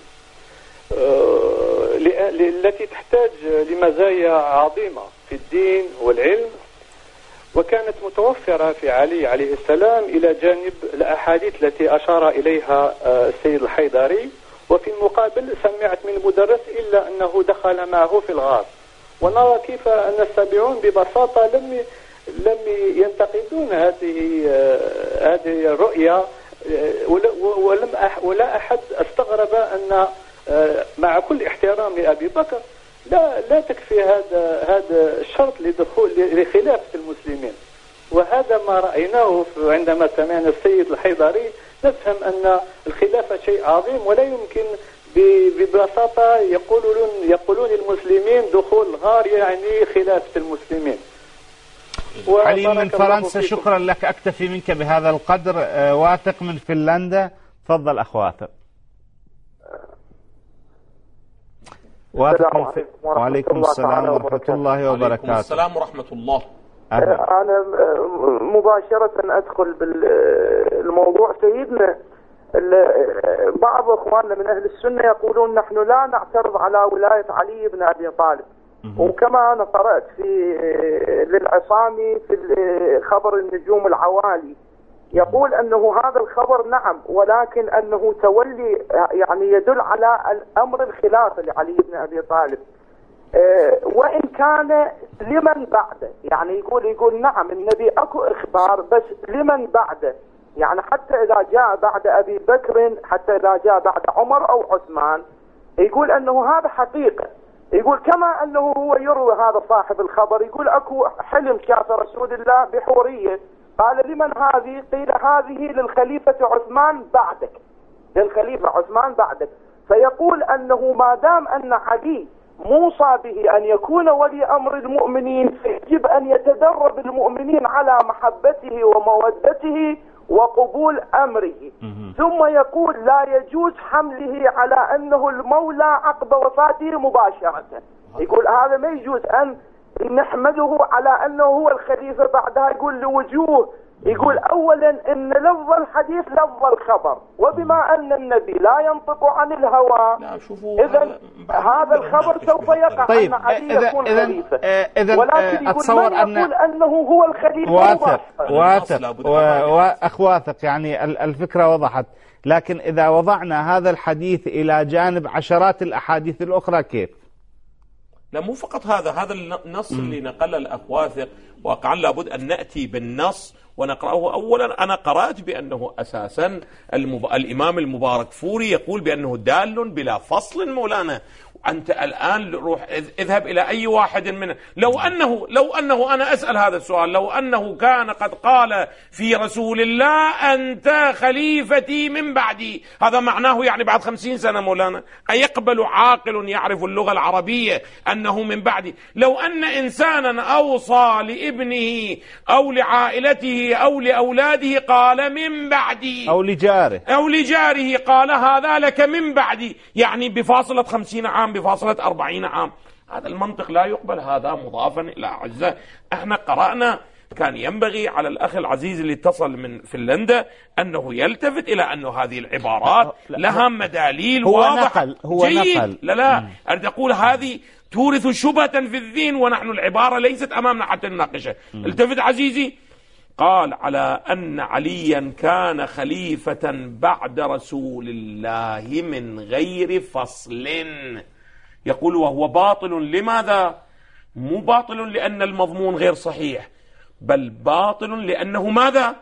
التي تحتاج لمزايا عظيمة في الدين والعلم، وكانت متوفرة في علي عليه السلام إلى جانب الأحاديث التي أشار إليها السيد الحيداري. وفي المقابل سمعت من المدرس إلا أنه دخل معه في الغار. ونرى كيف أن السامعون ببساطة لم لم ينتقدون هذه هذه الرؤية، ولم ولا أحد استغرب أن مع كل احترام لأبي بكر لا لا تكفي هذا هذا الشرط لدخول لخلافة المسلمين. وهذا ما رأيناه عندما سمعنا السيد الحيداري، نفهم أن الخلافة شيء عظيم، ولا يمكن ببساطة يقولون يقولون المسلمين دخول الغار يعني خلافة المسلمين. حليم من فرنسا، شكرا لك. أكتفي منك بهذا القدر. واثق من فنلندا، تفضل أخ واثق. السلام عليكم. وعليكم السلام ورحمة الله وبركاته. وعليكم السلام ورحمة الله. أنا مباشرة أدخل بالموضوع. سيدنا بعض أخواننا من أهل السنة يقولون نحن لا نعترض على ولاية علي بن أبي طالب، وكما أنا قرأت في للعصامي في خبر النجوم العوالي يقول أنه هذا الخبر نعم، ولكن أنه تولي يعني يدل على الأمر الخلافة لعلي بن أبي طالب، وإن كان لمن بعده. يعني يقول يقول نعم النبي أكو إخبار، بس لمن بعده، يعني حتى إذا جاء بعد أبي بكر، حتى إذا جاء بعد عمر أو عثمان، يقول أنه هذا حقيقة. يقول كما أنه هو يروي هذا صاحب الخبر، يقول أكو حلم شاف رسول الله بحورية، قال لمن هذه؟ قيل هذه للخليفة عثمان بعدك، للخليفة عثمان بعدك. فيقول أنه ما دام أن علي موصى به أن يكون ولي أمر المؤمنين، يجب أن يتدرب المؤمنين على محبته ومودته وقبول أمره. ثم يقول لا يجوز حمله على أنه المولى عقب وفاته مباشرة، يقول هذا ما يجوز أن نحمده على أنه هو الخليفة بعدها. يقول لوجوه، يقول أولا إن لفظ الحديث لفظ الخبر، وبما أن النبي لا ينطق عن الهوى إذن هذا الخبر سوف يقع طيب أن علي يكون خليفة. إذن ولكن أتصور يقول أن يقول أنه هو الخليفة. واثق واثق وأخ واثق، يعني الفكرة وضحت. لكن إذا وضعنا هذا الحديث إلى جانب عشرات الأحاديث الأخرى كيف؟ لا مو فقط هذا، هذا النص اللي نقل الأخ واثق واقعا لابد أن نأتي بالنص ونقرأه. أولا أنا قرأت بأنه أساسا المب... الإمام المبارك فوري يقول بأنه دال بلا فصل. مولانا أنت الآن روح اذهب إلى أي واحد من لو أنه لو أنه أنا أسأل هذا السؤال، لو أنه كان قد قال في رسول الله أنت خليفتي من بعدي، هذا معناه يعني بعد خمسين سنة مولانا أيقبل عاقل يعرف اللغة العربية أنه من بعدي؟ لو أن إنسانا أوصى لابنه أو لعائلته أو لأولاده قال من بعدي، أو لجاره أو لجاره قال هذا لك من بعدي، يعني بفاصلة خمسين عام بفاصلة أربعين عام، هذا المنطق لا يقبل، هذا مضافا إلى أعزاء. احنا قرأنا، كان ينبغي على الأخ العزيز اللي اتصل من فنلندا أنه يلتفت إلى أنه هذه العبارات لها مداليل هو واضحة. نقل هو جيد. نقل لا لا أريد أقول هذه تورث شبهة في الذهن، ونحن العبارة ليست أمامنا حتى نناقشها. التفت عزيزي، قال على أن عليا كان خليفة بعد رسول الله من غير فصل، يقول وهو باطل. لماذا؟ مو باطل لأن المضمون غير صحيح، بل باطل لأنه ماذا؟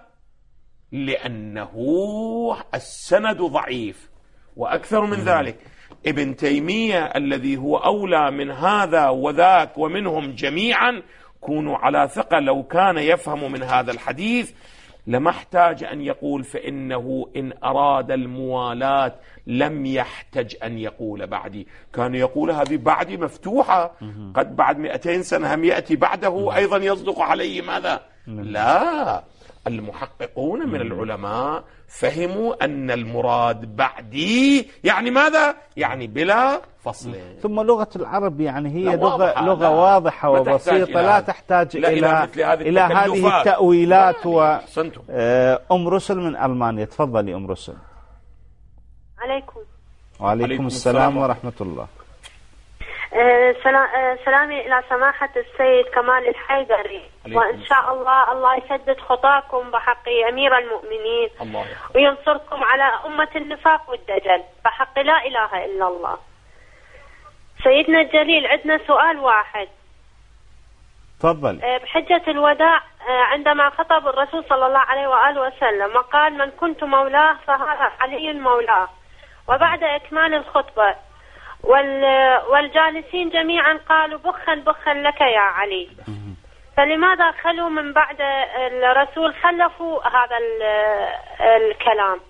لأنه السند ضعيف. وأكثر من ذلك ابن تيمية الذي هو أولى من هذا وذاك ومنهم جميعا، كونوا على ثقة لو كان يفهم من هذا الحديث لما احتاج أن يقول فإنه إن أراد الموالاة لم يحتج أن يقول بعدي، كان يقول هذه بعدي مفتوحة، قد بعد مئتين سنة هم يأتي بعده أيضا يصدق عليه ماذا؟ لا، المحققون من العلماء فهموا أن المراد بعدي يعني ماذا؟ يعني بلا فصل. ثم لغة العرب يعني هي لغة, لغة واضحة وبسيطة، لا تحتاج إلى إلى, إلى هذه التأويلات. وأم رسل من ألمانيا، تفضلي أم رسل. عليكم. وعليكم السلام ورحمة الله. سلامي إلى سماحة السيد كمال الحيدري، وإن شاء الله الله يسدد خطاكم بحق أمير المؤمنين الله وينصركم على أمة النفاق والدجل بحق لا إله إلا الله. سيدنا الجليل عندنا سؤال واحد. تفضل. بحجة الوداع عندما خطب الرسول صلى الله عليه وآله وسلم وقال من كنت مولاه فهذا علي مولاه، وبعد إكمال الخطبة والجالسين جميعا قالوا بخا بخا لك يا علي، فلماذا خلوا من بعد الرسول خلفوا هذا الكلام؟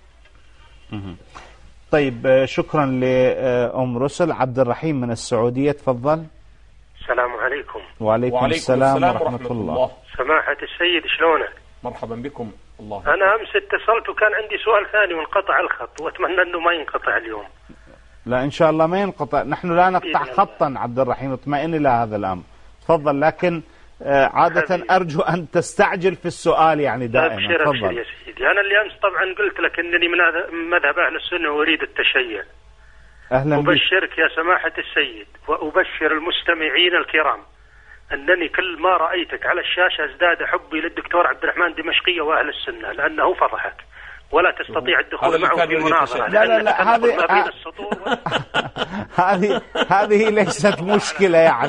طيب شكرا لأم رسل. عبد الرحيم من السعودية، تفضل. السلام عليكم. وعليكم, وعليكم السلام, السلام ورحمة, ورحمة الله. الله. سماحة السيد شلونك؟ مرحبا بكم. الله أنا أمس اتصلت وكان عندي سؤال ثاني وانقطع الخط، وأتمنى أنه ما ينقطع اليوم. لا إن شاء الله ما ينقطع، نحن لا نقطع خطا عبد الرحيم، اطمئن إلى هذا الأمر. تفضل، لكن عادة حبيب. أرجو أن تستعجل في السؤال يعني دائما. أبشر أبشر يا سيدي. أنا اللي أمس طبعا قلت لك أنني من مذهب أهل السنة وأريد التشيع. أهلا بك. أبشرك يا سماحة السيد وأبشر المستمعين الكرام أنني كل ما رأيتك على الشاشة ازداد حبي للدكتور عبد الرحمن دمشقية وأهل السنة، لأنه فضحك ولا تستطيع الدخول معه في مناظرة. لا لا لا هذه هذه هذه ليست مشكلة يعني.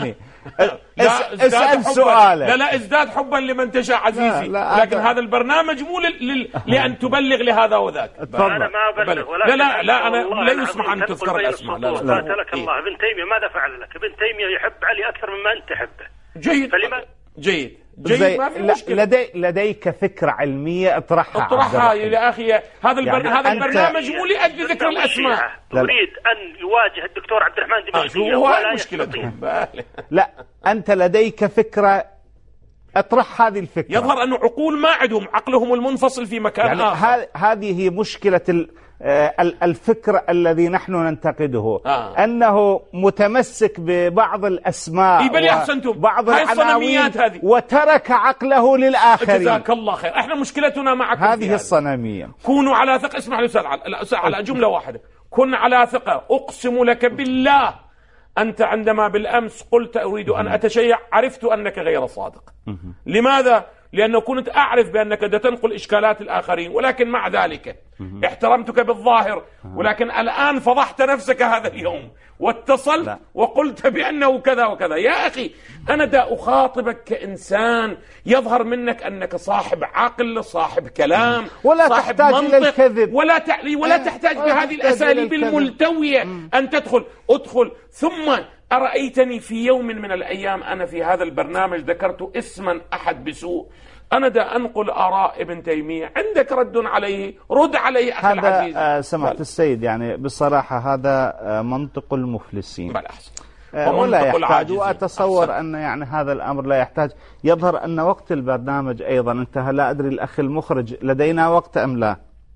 لا اسأل سؤاله. لا لا ازداد حبا لمن تشاء عزيزي. لا لا لكن هذا, هذا البرنامج مو لل... لأن تبلغ لهذا وذاك. أنا ما أبلغ. لا لا لا أنا لا يسمح أن تذكر الأسماء. لا لا قاتلك الله. ابن تيمية ماذا فعل لك؟ ابن تيمية يحب علي أكثر مما أنت تحبه. جيد فلما جيد جيد ما في مشكلة. لدي لديك فكرة علمية اطرحها اطرحها يا أخي. هذا البر... يعني هذا البرنامج مو لأجل ذكر الأسماء. تريد أن يواجه الدكتور عبد الرحمن دمشقية ولا يستطيع. لا أنت لديك فكرة اطرح هذه الفكرة. يظهر أن عقول ما عندهم، عقلهم المنفصل في مكان يعني آخر. هذه هي مشكلة الفكر الذي نحن ننتقده. آه. أنه متمسك ببعض الأسماء وبعض العناوين وترك عقله للآخرين. جزاك الله خير. احنا مشكلتنا معكم هذه الصنمية. كونوا على ثقة. اسمح لي أستاذ على جملة واحدة. كن على ثقة. أقسم لك بالله أنت عندما بالأمس قلت أريد أن أتشيع عرفت أنك غير صادق. لماذا؟ لأنه كنت أعرف بأنك تنقل إشكالات الآخرين، ولكن مع ذلك احترمتك بالظاهر، ولكن الآن فضحت نفسك هذا اليوم واتصلت لا. وقلت بأنه كذا وكذا. يا أخي أنا دا أخاطبك كإنسان يظهر منك أنك صاحب عقل، صاحب كلام، ولا صاحب تحتاج إلى الكذب، ولا تعلي ولا تحتاج بهذه الأساليب الملتوية أن تدخل. أدخل. ثم أرأيتني في يوم من الأيام أنا في هذا البرنامج ذكرت اسما أحد بسوء، أنا دا أنقل آراء ابن تيمية، عندك رد عليه رد عليه أخي العزيز. هذا سمعت بل. السيد يعني بصراحة هذا منطق المفلسين. بل أحسن. ولا يحتاج. وأتصور أحسن. أن يعني هذا الأمر لا يحتاج. يظهر أن وقت البرنامج أيضا انتهى. لا أدري الأخ المخرج لدينا وقت أم لا؟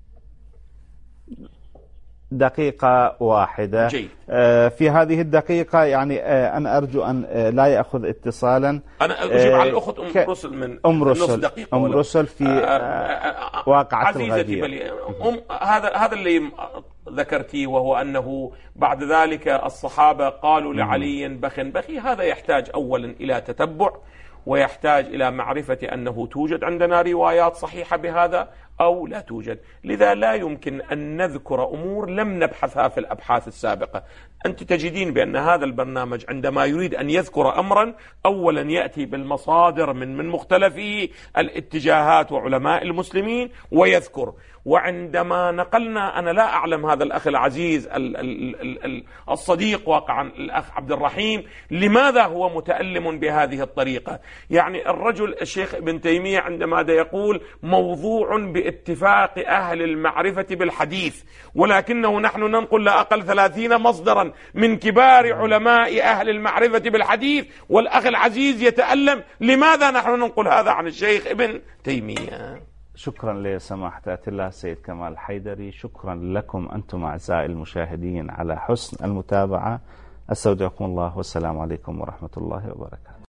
دقيقة واحدة. جيد. في هذه الدقيقة يعني أنا أرجو أن لا يأخذ اتصالا. أنا أجيب على الأخت أم ك... رسل من أم رسل. أم رسل في واقعة الغدير. أم هذا هذا اللي ذكرتي، وهو أنه بعد ذلك الصحابة قالوا لعلي بخ بخي. هذا يحتاج أولا إلى تتبع، ويحتاج إلى معرفة أنه توجد عندنا روايات صحيحة بهذا أو لا توجد. لذا لا يمكن أن نذكر أمور لم نبحثها في الأبحاث السابقة. أنت تجدين بأن هذا البرنامج عندما يريد أن يذكر أمرا أولا يأتي بالمصادر من من مختلف الاتجاهات وعلماء المسلمين ويذكر. وعندما نقلنا، أنا لا أعلم هذا الأخ العزيز ال ال ال ال الصديق واقعا الأخ عبد الرحيم لماذا هو متألم بهذه الطريقة. يعني الرجل الشيخ ابن تيمية عندما دا يقول موضوع باتفاق أهل المعرفة بالحديث، ولكنه نحن ننقل لا أقل ثلاثين مصدرا من كبار علماء أهل المعرفة بالحديث، والأخ العزيز يتألم لماذا نحن ننقل هذا عن الشيخ ابن تيمية. شكرا لسماحة آية الله السيد كمال الحيدري. شكرا لكم أنتم أعزائي المشاهدين على حسن المتابعة. أستودعكم الله والسلام عليكم ورحمة الله وبركاته.